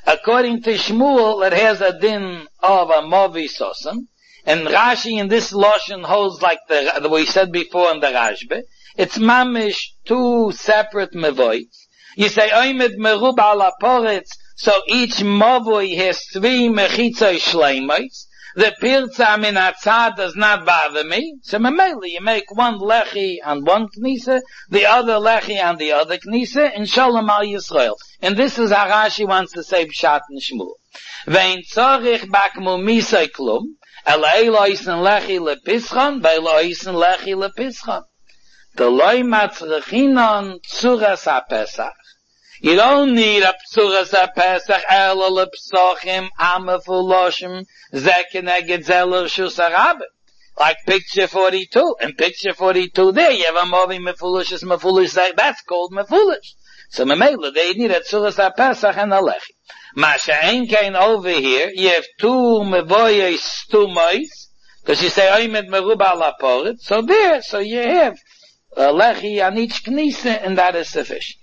According to Shmuel, it has a din of a movi sosam. And Rashi in this Lashon holds like the, the we said before in the Rashba. It's mamish two separate mevoits. You say, Oimed merub ala poretz, so each mavoi has three mechitzai shleimais. The pirza min atzad does not bother me. So memeli, you make one lechi on one knisa, the other lechi on the other knisa, and shalom al Yisrael. And this is how Rashi wants to say Pshat and Shmuel. Vein tzorich bakmu misay klum, ela eloisen lechi lepischon, ve'eloisen lechi lepischon. The loy matzrechinon tzuras ha-pesach. You don't need a psuras ha-pesach, ela lepsochim, amafuloshim, zekeneged zeller shusarabit. Like picture forty-two. In picture forty-two there, you have a movi mefulish, is mefulish, that's called mefulish. So memela, they need a tzuras ha-pesach and a lechi. Masha ein kain over here, you have two mevoyes stumais, because you say, oimed meruba ala poret, so there, so you have a lechi on each knisa, and that is sufficient.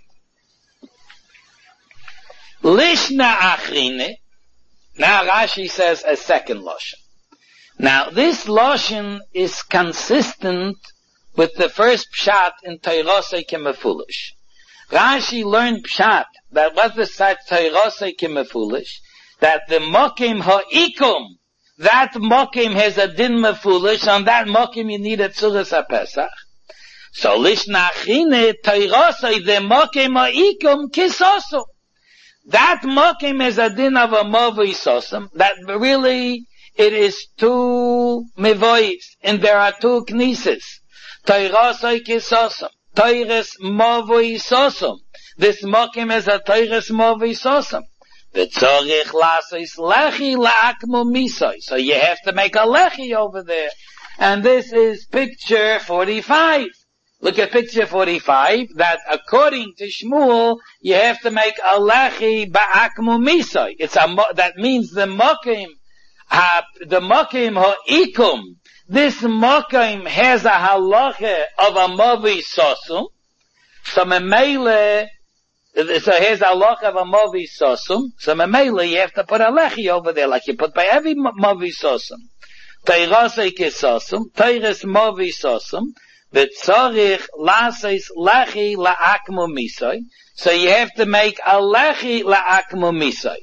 Lishna achrine. Now Rashi says a second Lashon. Now this Lashon is consistent with the first Pshat in Teirosei Kemefulish. Rashi learned Pshat that what the side Teirosei Kemefulish, that the Mokim Ha'ikum, that Mokim has a din mefulish, on that Mokim you need a Tzuras HaPesach. So Lishna achrine Teirosei, the Mokim Ha'ikum Kisosu. That mokim is a din of a movi sosam, that really it is two mevois, and there are two knises. Teirosai kisosam, teires movi sosam. This mokim is a teires movi sosam. V'tzorich lasis lechi la'akmu misoi. So you have to make a lechi over there. And this is picture forty-five. Look at picture forty-five, that according to Shmuel, you have to make a lechi ba'akmu misoi. It's a, that means the mokim, uh, the mokim ha'ikum, this mokim has a halacha of a movi sosum, so memele, so has a halacha of a movi sosum, so memele you have to put a lechi over there, like you put by every movi sosum. Teirosei kesosum, teires movi sosum, V'tzorich lasis lechi la'akmu misoi. So you have to make a lechi la'akmu misoi.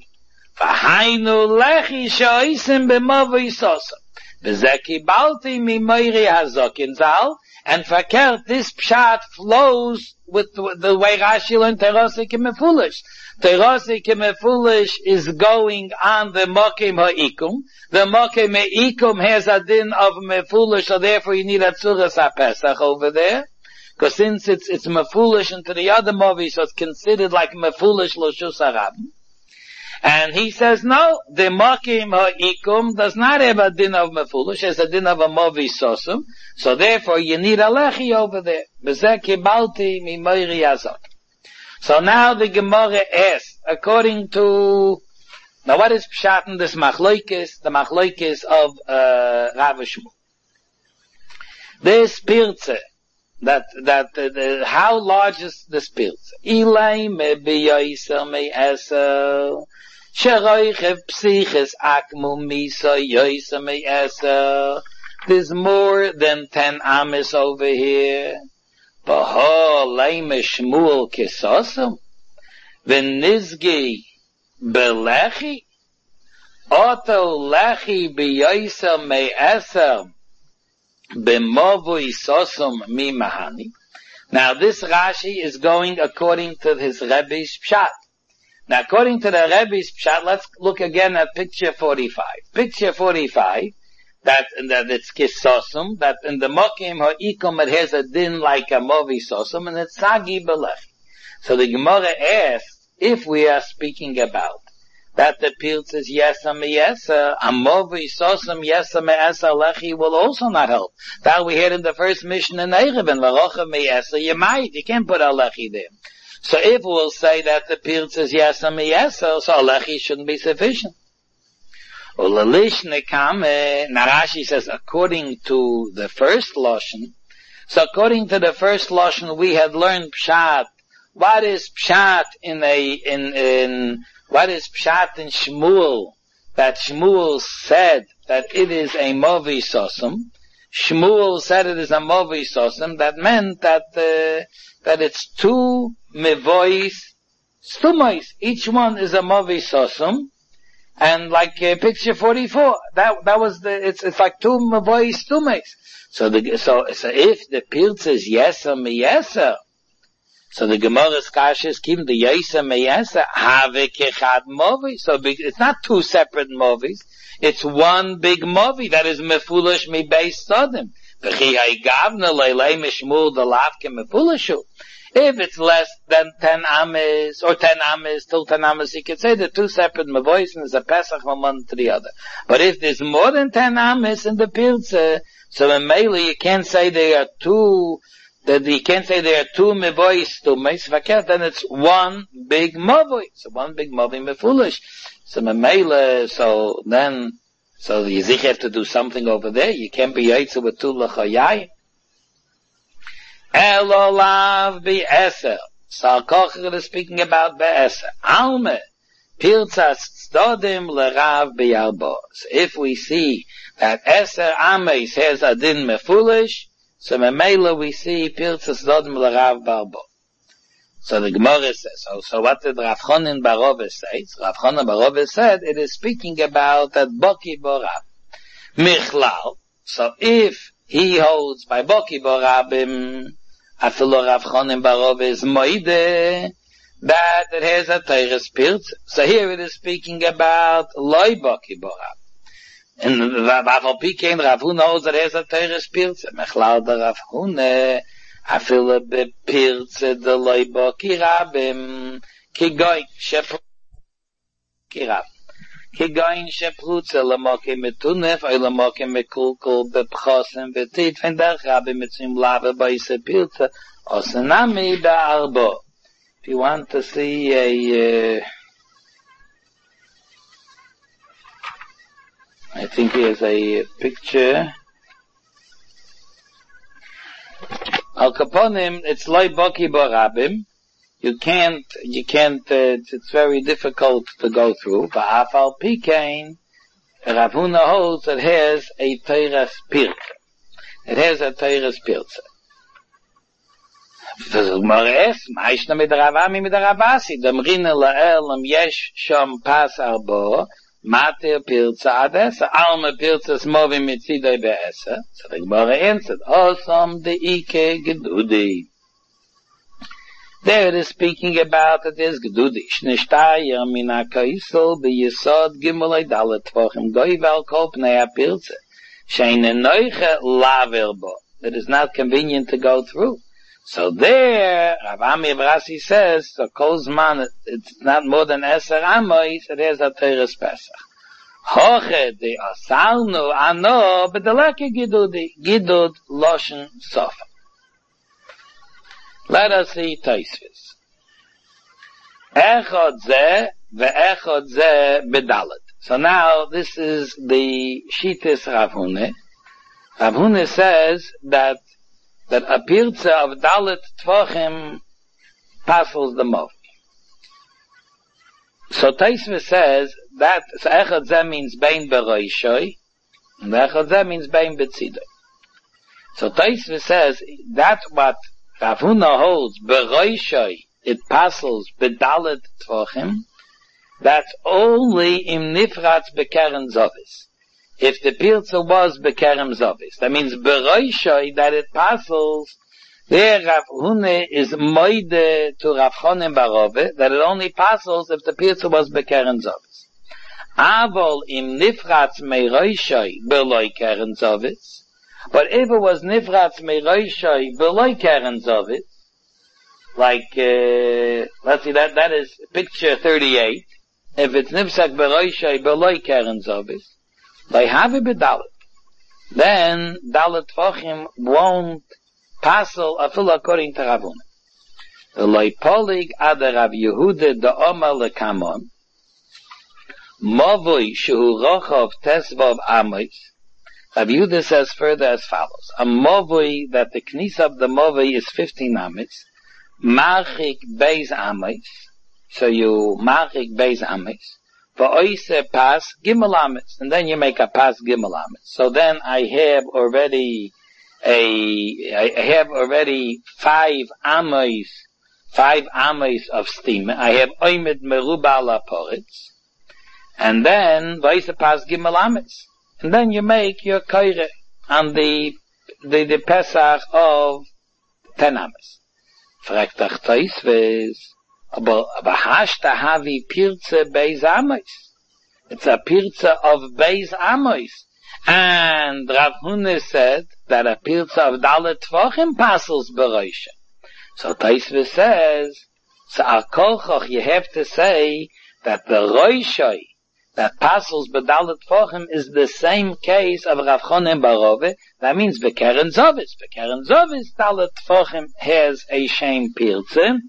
V'hainu lechi sho'isim b'movoi sosam. V'zeki balti mimoiri hazokin zal. And verkehrt, this pshat flows with the, the way Rashi learned Teirosei Kemefulish. Teirosei Kemefulish is going on the mokim ha'ikum. The mokim ha'ikum has a din of mefulish, so therefore you need a tzuras ha-pesach over there. Because since it's, it's mefulish into the other movi, so it's considered like mefulish l'shus harabim. And he says, no, the mokim ha'ikum does not have a din of mefulish, has a din of a movi sosum, so therefore you need a lechi over there. B'zeh kibalti mimoiri hazok. So now the Gemara asks, according to, now what is Pshat in this Machloikis, the Machloikis of uh, Rav Shmuel? This Pirze, that, that, uh, the, how large is this Pirze? Ilay me biyoyser me eser, sheroichev psiches akmu misa yoyser me eser. There's more than ten amis over here. Baha leime Shmuel kisosum, v'nizgi belechi, oto lechi biyoyser me'eser, b'movui sosum mi mahani. Now this Rashi is going according to his Rebbe's Pshat. Now according to the Rebbe's Pshat, let's look again at picture forty-five. Picture forty-five, that, that it's kisosum, that in the mokim ha'ikum it has a din like a movi sosum, and it's sagi belechi. So the Gemara asks, if we are speaking about that the Pilz is yesa meyesa, a movi sosum yesa meyesa lechi will also not help. That we had in the first mission in Erev, and larocha meyesa, you might, you can't put a lechi there. So if we'll say that the Pilz is yesa meyesa, so a lechi shouldn't be sufficient. Ulalish nekame, Narashi says, according to the first Lashon, so according to the first Lashon, we had learned Pshat. What is Pshat in a, in, in, what is Pshat in Shmuel, that Shmuel said that it is a Movi Sosum. Shmuel said it is a Movi Sosum. That meant that, uh, that it's two Mevois Stumais. Each one is a Movi Sosum. And like uh, picture forty-four, that, that was the, it's, it's like two Mevois Stumais. So the, so, so if the Pilz is Yeser me Yeser, so the Gemara's Kashas kim the Yeser me Yeser, have kechad Movi. So big, it's not two separate movies. It's one big movie that is mefulish mi beis sodim. V'chi haygavna leilei mishmul the lavke mefulishu. If it's less than ten ames, or ten ames, till ten ames, you could say the two separate mevois and there's a Pesach from one to the other. But if there's more than ten ames in the Pilze, so in Mele you can't say there are two, that you can't say there are two mevois to meisvaket, then it's one big movoi. So one big movoi mefulish. So in Mele, so then, so you have to do something over there. You can't be yaitzu with two lechayai. Elolav be eser. So Kocher is speaking about be eser. Alme. Pilzas stodim lerav be arbo. So if we see that eser ames has a din mefulish, so memela we see pilzas stodim lerav barbo. So the Gemara says, so, so what did Rav Chonin Barove say? So Rav Chonin Barove said it is speaking about that Boki Borab. Michlal. So if he holds by Boki Borabim, Afilo Rav Chonin Barove is Moide, that it has a Teres Pilz. So here it is speaking about Loi Boki Borab. And Rav Pikein Rav Huna holds that it has a Teres Pilz. Michlal the Rav Huna, Afilo be Pilz the Loi Boki Rabim, Kigoin Shepru Kirab. Kigoin Sheprutze Lamoke Metunef, or Lamoke Mekulkul Bepchosen Betit, when der Rabbi Mitzim Lave Baise Pilze, Osenami Ba'arbo. If you want to see a, uh, I think here's a picture. Al Kaponim, it's Loi Boki Borabim. You can't, you can't, uh, it's, it's very difficult to go through. Ba'afal Pikein, Rav Huna holds it has a Teres Pilze. It has a Teres Pilze. Versuch mal es, meishna mit der Ravami mit der Ravasi, dem Rinne Lael, am Yesh Shom Pas Arbo, Mater Pilze Adesa, Alme Pilze Smovi mit Zidoi Be'esa. So the Gemara answered, Osam de Ike Gedudi. There it is speaking about that there's Gedudi. Shnishtayer mina kaisel b'yesod gimulei dalet tvachim goival kol pnei ha'pilze. Sheine noiche laver bo. That is not convenient to go through. So there, Rav Ami Brasi says, so kol zman, it's not more than eser amois, it has a teres Pesach. Hoche de asalnu ano b'deleke Gedudi. Gidud loshen sofa. Let us see Taisvis. Echod zeh ve'echod zeh bedalet. So now this is the Shitis Rav Huna. Rav Huna says that that a pirza of dalet tvachim passes the movi. So Taisvis says that so echod zeh means bein beroishoi, and echod zeh means bein betzidoi. So Taisvis says that's what Rav Huna holds, beroishoi, it passes bedalet tvachim, that's only im nifratz bekeren zovis. If the pilza was bekeren zovis, that means beroishoi, that it passes, there Rav Huna is moide to Rav Chonin Barove, that it only passes if the pilza was bekeren zovis. Avol im nifratz meiroishoi, beloi keren zovis, but if it was nifratz meiroishoi beloi keren zovis, like, uh, let's see, that, that is picture thirty-eight. If it's nifsak beroishoi beloi keren zovis, they have a bedalet. Then, dalet tvachim won't passel afil according to Rav Huna. The loy polig ad Rav Yehuda de Omer lekamon, movoi shehu rochov tesvav amos. Rav Yehuda says further as follows. A movoi, that the knis of the movoi is fifteen amos, marchik beis amos, So you machik beis amis. V'oise pas gimel amis. And then you make a pas gimel amis. So then I have already a, I have already five amis, five amis of steam. I have oimid meruba la poritz. And then v'oise pas gimel amis. And then you make your koire on the, the, the Pesach of ten amis. Fragt ach Tosfos, aber, aber hast du havi Pirze beis amis? It's a Pirze of beis amis. And Rav Huna said that a Pirze of dalet tvachim passes bereisha. So Tosfos says, so al kolchoch you have to say that the roishai that passes bedalet tvachim is the same case of Rav Chonim Barove. That means Bekeren Zovis. Bekeren Zovis dalet tvachim has a shame Pirze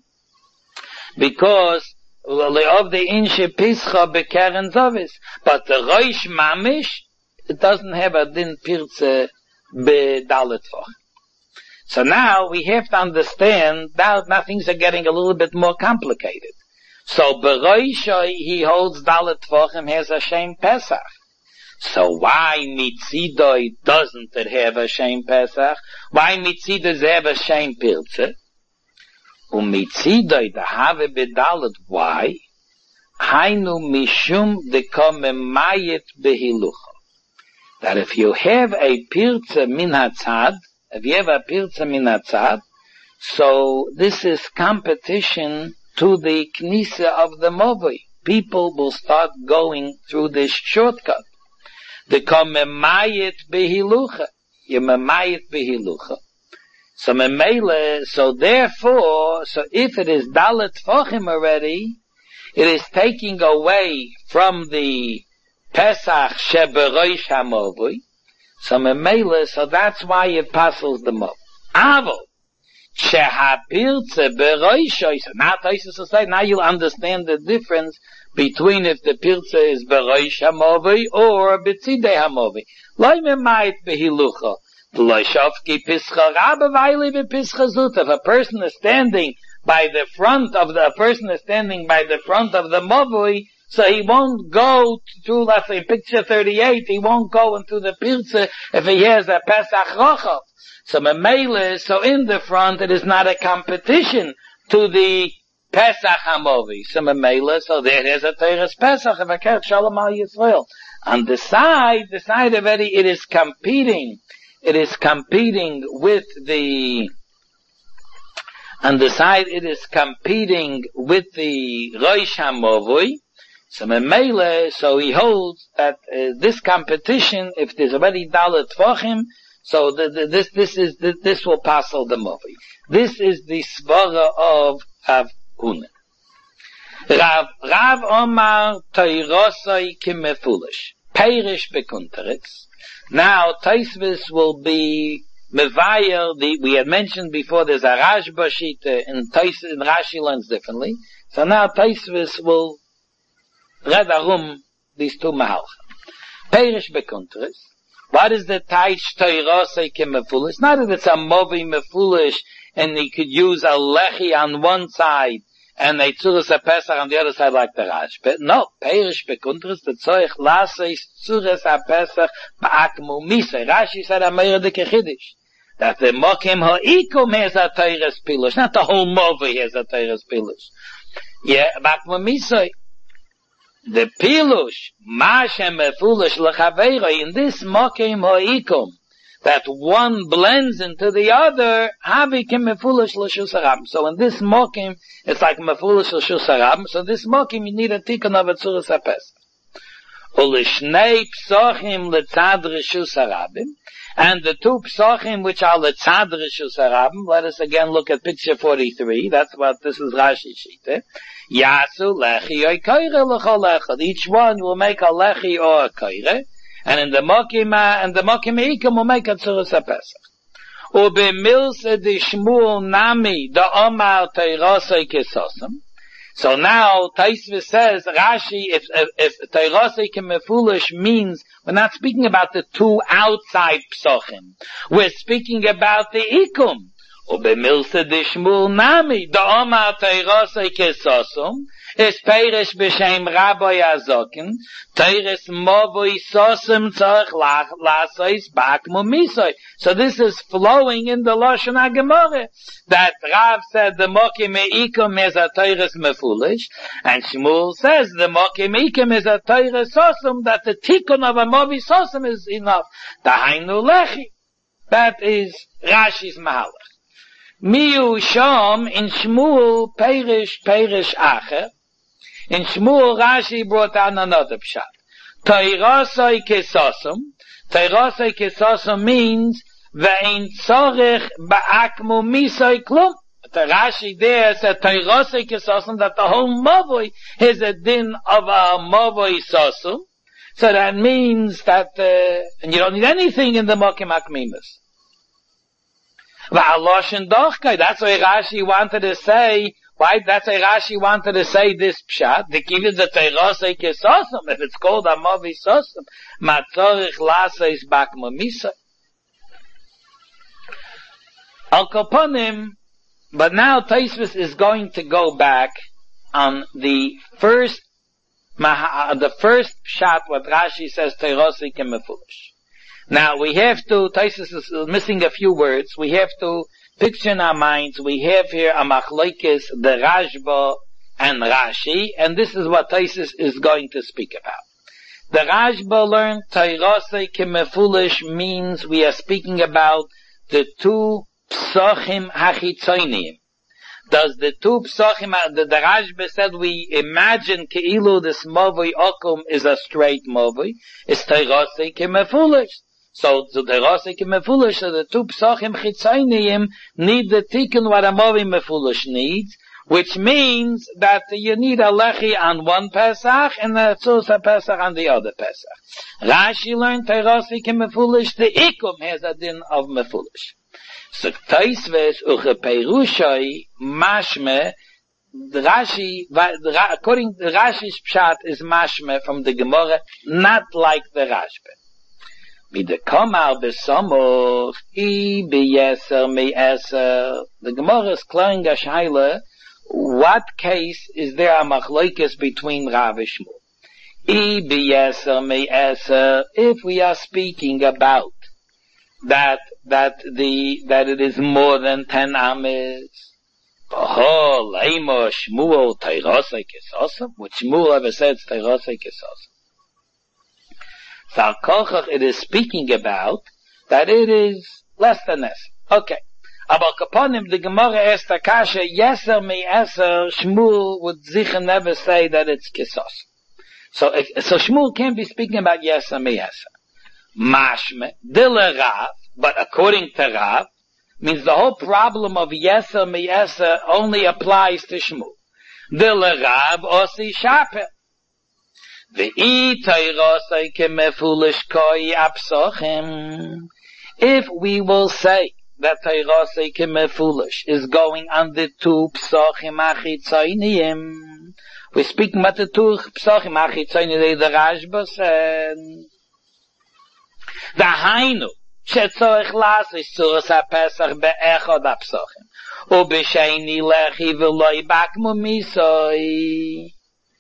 because of the Inshe Pischa Bekeren Zovis. But the Roish Mamish, it doesn't have a din Pirze bedalet tvachim. So now we have to understand now, now things are getting a little bit more complicated. So Beroishoi, he holds Dalet Tvachim has a Shem Pesach. So why Mitzidoi doesn't it have a Shem Pesach? Why Mitzidoi does it have a Shem Pirze? Um Mitzidoi, the have bedalet, why? Hainu Mishum dekome Mayit Behilucha. That if you have a Pirze min hatzad, if you have a Pirze min hatzad, so this is competition to the Knisa of the Movoi. People will start going through this shortcut. They come memayit behilucha. You memayit behilucha. So memele, so therefore, so if it is dalet tvachim already, it is taking away from the Pesach sheberoish hamovoi. So memele, so that's why it passes the Mov. Avo. Shehapirze beroishoy. So now Tosfos will say, now you'll understand the difference between if the pirze is beroish hamovi or betzidei hamovi. Loi memayit behilucha. Loi shofki pischa rabbe vaili bepischa zuta. If a person is standing by the front of the, a person is standing by the front of the movi, so he won't go to, let's say, picture thirty-eight, he won't go into the pirze if he has a Pesach rochav. So memele, so in the front it is not a competition to the Pesach Hamovi. So memele, so there is a Teres Pesach of a Kert Shalom Al Yisrael. On the side, the side already it is competing. It is competing with the, on the side it is competing with the Rosh Hamovi. So memele, so he holds that uh, this competition, if there's already dalet tvachim, so the, the, this this is the, this will pass all the movie. This is the svara of Rav Huna. Rav Rav Omar Toirosai Kimefulish Peirish Bekunteritz. Now Tosfos will be mevayer. The we had mentioned before there's a Rashba Shita and Tosfos and Rashi learns differently. So now Tosfos will read arum these two mahalcha. Peirish Bekunteritz. What is the taich toirosei kemefulish? Not that it's a movi mefulish and he could use a lechi on one side and a tzuras a pesach on the other side like the Rash. But no, peirish bekuntres the tzoich laseis tzuras a pesach ba'akmu misay. Rashi said a meira de kechidish. That the mokim ha'ikum has a toiras pilush. Not the whole movi has a toiras pilush. Yeah, ba'akmu misay. The pilush, mashem mefulish lechaveira, in this mokim ha'ikum, that one blends into the other, havikim mefulish l'shus harabim. So in this mokim, it's like mefulish l'shus harabim. So this mokim, you need a tikkun of a tzuras hapesach. U'lishnei psochim letzad reshus harabim. And the two psochim which are letzad reshus harabim, let us again look at picture forty-three. That's what this is Rashi Shita. Yasu lechi oy koire l'chol echad. Each one will make a lechi or a koire. And in the mokim, and the mokim eikim will make a tzuras hapesach. Ubemilse di Shmuel nami da omar teirosei kesosam. So now Tosfos says Rashi, if if, if teirosei kemefulish means we're not speaking about the two outside psochim, we're speaking about the ikum. Ubemilse di Shmuel nami da omar teirosei kesosam. is Perish b'shem Rabbi Azokin, Teres Movoi Sosem Tzarech Lasois Bakmo Misoi. So this is flowing in the Lashon HaGemara, that Rav said the Moki Meikum is a Teres Mefulish, and Shmuel says the Moki Meikum is a Teres Sosem, that the Tikkun of a Movi Sosem is enough. Dahainu Lechi. That is Rashi's Mahalach. Miu Shom in Shmuel Perish Perish Acher. In Shmuel Rashi brought down another pshat. Teirasai Kesosum. Teirasai Kesosum means ve'in tzorech ba'akmu misai klum. The Rashi there said Teirasai Kesosum, that the whole Mavoi is a din of a Mavoi Sosum. So that means that, uh, and you don't need anything in the Mokim Akmimus. That's why Rashi wanted to say, why, that's why Rashi wanted to say this pshat, the given the Teirasei Kesosum, if it's called a Movi Sosum, Matzorich Laseis Bakma Misa. Al Kaponim, but now Taisvis is going to go back on the first, the first pshat, what Rashi says, Teirasei Kemefulish. Now we have to, Taisus is missing a few words, we have to picture in our minds, we have here a machlokes, the Rashba and Rashi, and this is what Taisus is going to speak about. The Rashba learned Teirasei Kemefulish means we are speaking about the two Psachim Hachitzonim. Does the two Psachim, the, the Rashba said we imagine Keilu this Movoi Okum is a straight Movoi, is Teirasei Kemefulish. So, the Teirasei Kemefulish, so the two Psachim Chitzoniyim need the tikkun what a Movi Mefulish needs, which means that you need a Lechi on one Pesach and a Tzusa Pesach on the other Pesach. Rashi learned Teirasei Kemefulish, the Ikum has a din of Mefulish. So, Taisves Uche Perushai Mashme, the Rashi, according to Rashi's pshat is Mashme from the Gemara, not like the Rashba. Midekomar besomoch I beyeser meyeser. The Gemara is clearing a shaila. What case is there a machlokes between Rav and Shmuel? I beyeser meyeser. If we are speaking about that that the that it is more than ten ames. Oh, leimo Shmuel Teirasei Kesosum. What Shmuel ever said is Teirasei Kesosum. So Kochach, it is speaking about that it is less than this. Okay. Aber Kaponim, the Gemara asked Akasha, Yeser me Eser, Shmuel would sicher never say that it's Kesos. So, so Shmuel can't be speaking about Yeser me Eser. Mashme, Dile Rav, but according to Rav, means the whole problem of Yeser me Eser only applies to Shmuel. Dile Rav, Osi Shaper. If we will say that Teirasei Kemefulish is going on the two Psachim Achitzonim, we're speaking about the two Psachim Achitzonim, the Rashba said, the Hainu, shetzorech lasis Tzuras HaPesach be'echad HaPsachim, u'b'sheini lechi v'loi bakmu misoi.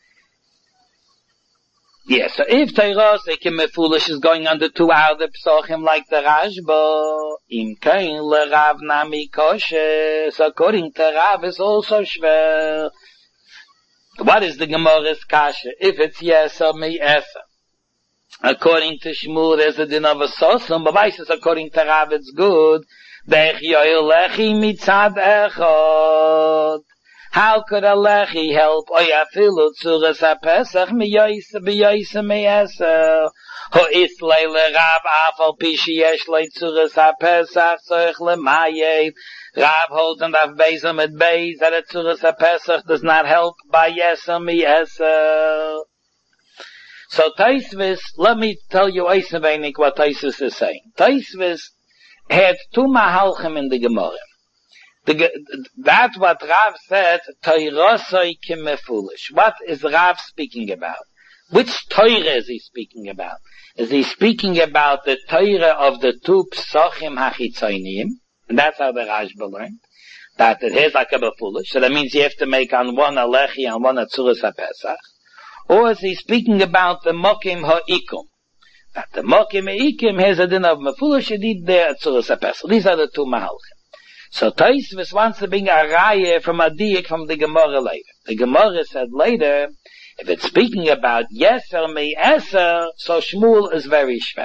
Yes, so if Teirasei Kemefulish is going on the two other Psachim like the Rashba, im kein leRav nami kosher, so according to Rav is also shver. What is the Gemara's kasha? If it's yes or me eser. According to Shmuel, there's a din of a sosum, but why says according to Rav it's good? Bech yoyel lechi mitzad echad. How could a lechi help? Oya filu tzuras ha-pesach miyoyse biyoyse meyeser. Ho islay le-Rav afal pishi yesh le tzuras ha-pesach tzorech le-mayev. Rav holds on Rav Beis mit Beis that a tzuras ha-pesach does not help by yeser meyeser. So Taisvis, let me tell you Eisenbeinik what Taisvis is saying. Taisvis had two mahalchim in the Gemara. The, that's what Rav said, Teirasei Kemefulish. What is Rav speaking about? Which Torah is he speaking about? Is he speaking about the Torah of the two Psachim Hachitzonim? And that's how the Rashba learned. that it is like a befulish, so that means you have to make on one a lechi and one a tzuras ha-pesach, or is he speaking about the mokim ha-ikum? That the mokim ha-ikum has a din of mefulish, and need there a tzuras ha-pesach. These are the two mahalchim. So Tosfos wants to bring a raya from a diak from the Gemara later. The Gemara said later, if it's speaking about yeser me'eser, so Shmuel is very shver.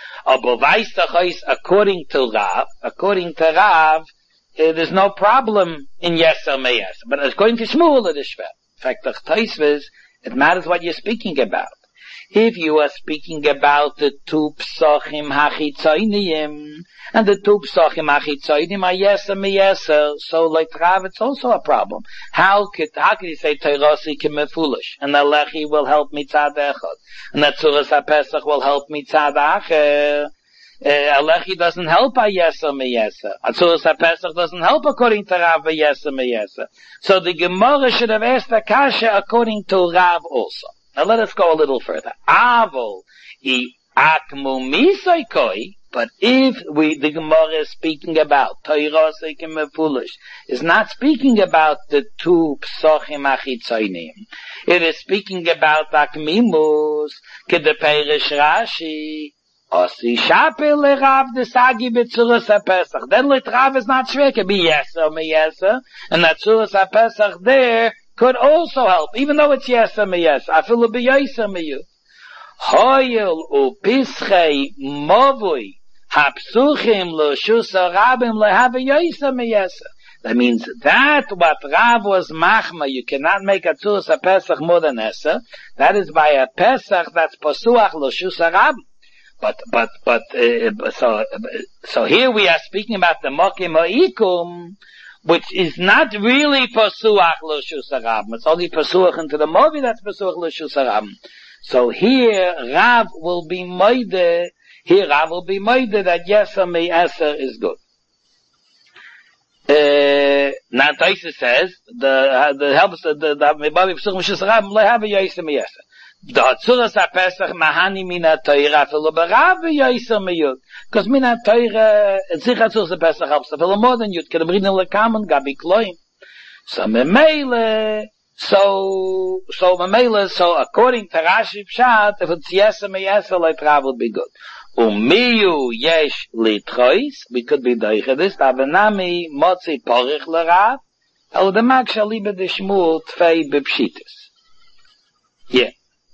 According to Rav, according to Rav, uh, there's no problem in yeser me'eser. But according to Shmuel, it is shver. In fact, the Tosfos, it matters what you're speaking about. If you are speaking about the two psachim hachitzoiniyim, and the two psachim hachitzoiniyim are yeser me'eser, so like Rav, it's also a problem. How could, how could you say Teirasi kemefulish, and the lechi will help mitzad echad, and the tzuras ha-pesach will help mitzad acher? Uh, a lechi doesn't help a yeser me'eser. A tzuras ha-pesach doesn't help according to Rav a yeser me'eser. So the Gemara should have asked the kasha according to Rav also. Now let us go a little further. Avol I akmu misoikoi, but if we, the Gemara is speaking about Teirasei kemefulish, is not speaking about the two psachim achitzoinim. It is speaking about akmimus, kedeperish Rashi, osi shapel lerav desagi betzuras ha-pesach. Then let Rav is not shver, can be yeser me'eser, and that tzuras ha-pesach there could also help, even though it's yeser me'eser. Afilu b'yeser me'yu. Hoyel upischei movui hapsuchim l'shus harabim lehave yeser me'eser. That means that what Rav was machma, you cannot make a tzuras ha-pesach more than eser. That is by a pesach that's pasuach l'shus harabim. But, but, but, uh, so, so here we are speaking about the mokim ha'ikum, which is not really pasuach l'shus harabim. It's only pasuach into the movi that's pasuach l'shus harabim. So here, Rav will be moide, here Rav will be moide that yeser me'eser is good. Uh, now Tosfos says, the, the helps, the, the, the, mebavi pasuach l'shus harabim, lehave yeser me'eser. The tzuras ha-pesach mahani mina Torah afilu b'Rav yeser meyud. Because mina Torah, zicha tzuras ha-pesach helps afilu more than yud. Kedem ridin lekamen gabi kloim. So memele, so, so memele, so according to Rashi Pshat, if it's yeser me'eser, like Rav would be good. Umiyu yesh litrois, we could be doiche this, avenami motzi porich l'Rav, el demak shalibe de Shmuel tfei b'pshitis. Yeah.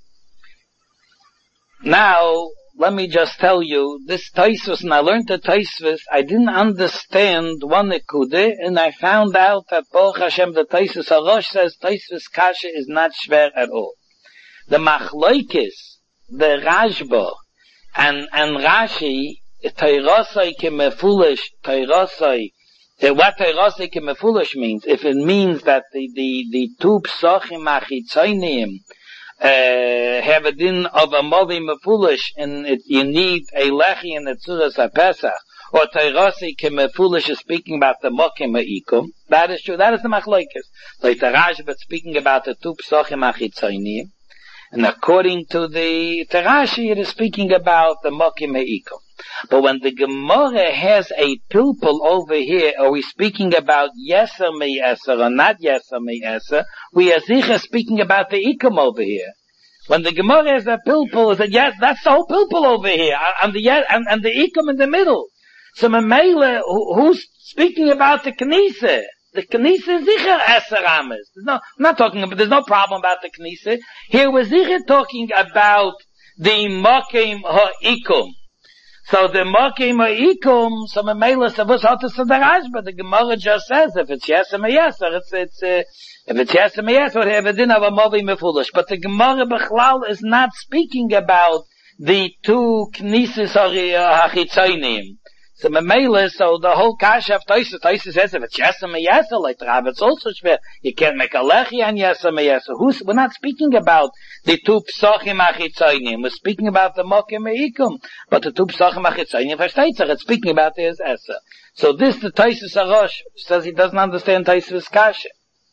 Now, let me just tell you, this Tosfos, and I learned the Tosfos, I didn't understand one nekude, and I found out that Baruch Hashem, the Tosfos Harosh says Tosfos Kasha is not shver at all. The Machloikis, the Rashba, and, and Rashi, Teirasei kemefulish, Teirasei, what Teirasei kemefulish means, if it means that the, the, the two psachim achitzoinim, Uh, have a din of a movi mefulish, and it, you need a lechi and a tzuras ha-pesach, or Teirasi kemefulish is speaking about the mokim ha'ikum. That is true. That is the machlokes. Like the Rashba speaking about the two psachim achitzoinim, and according to the Rashi, it is speaking about the mokim ha'ikum. But when the Gemara has a pilpul over here, are we speaking about yeser me'eser or not yeser me'eser? We are sicher speaking about the ikum over here. When the Gemara has a pilpul, is that yes, that's the whole pilpul over here, and the and, and the ikum in the middle. So Mamela, who, who's speaking about the Knisa? The Knisa is sicher eser ames. There's no, I'm not talking about. There's no problem about the Knisa. Here we're sicher talking about the mokim ha'ikum. So the mokim ha'ikum, so Mamela said, what's hot to say the Rashba? The Gemara just says, if it's yeser me'eser, it's, it's, uh, if it's yeser me'eser, it didn't have a movi mefulish. But the Gemara Bechlal is not speaking about the two knises hachitzoinim. So Mamela, so the whole kasha of Tosfos, Tosfos says, if it's yeser me'eser, like Rav, it's also shver. You can't make a lechi on yeser me'eser. Who's, we're not speaking about the two psachim achitzoinim. We're speaking about the mokim ha'ikum. But the two psachim achitzoinim, versteht sich, it's speaking about the eser. So this, the Tosfos Harosh says he doesn't understand Tosfos kasha.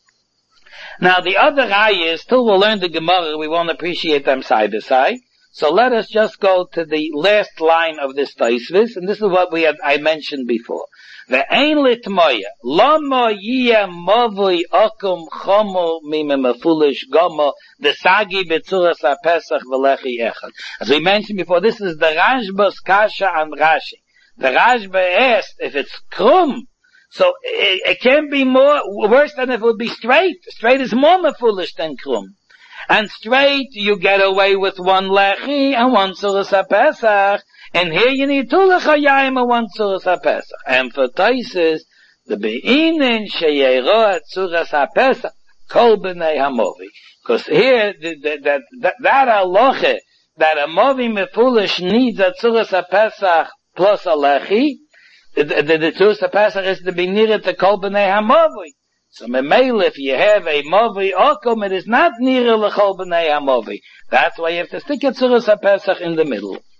Now the other raya is, till we'll learn the Gemara, we won't appreciate them side by side. So let us just go to the last line of this Tosfos, and this is what we had, I mentioned before. Ve'ein litmoya, lama yiyah mavui akum chomo mime mefulish gomo, the sagi betzuras ha-pesach v'lechi echad. As we mentioned before, this is the Rashba's kasha and Rashi. The Rashba asked if it's krum, so it, it can't be more, worse than if it would be straight. Straight is more mefulish than krum. And straight, you get away with one lechi and one tzuras ha-pesach. And here you need two lechayim and one tzuras ha-pesach. And for Taisis, the be'inin sheyero tzuras ha-pesach, kol b'nei hamovi. Because here, the, the, that, that, that aloche, that a movi mefulish needs a tzuras ha-pesach plus a lechi, the, the, the tzuras ha-pesach is to be near to kol b'nei hamovi. So Memele, if you have a movi okum, it is not near lechol b'nei hamovi. That's why you have to stick a tzuras ha-pesach in the middle.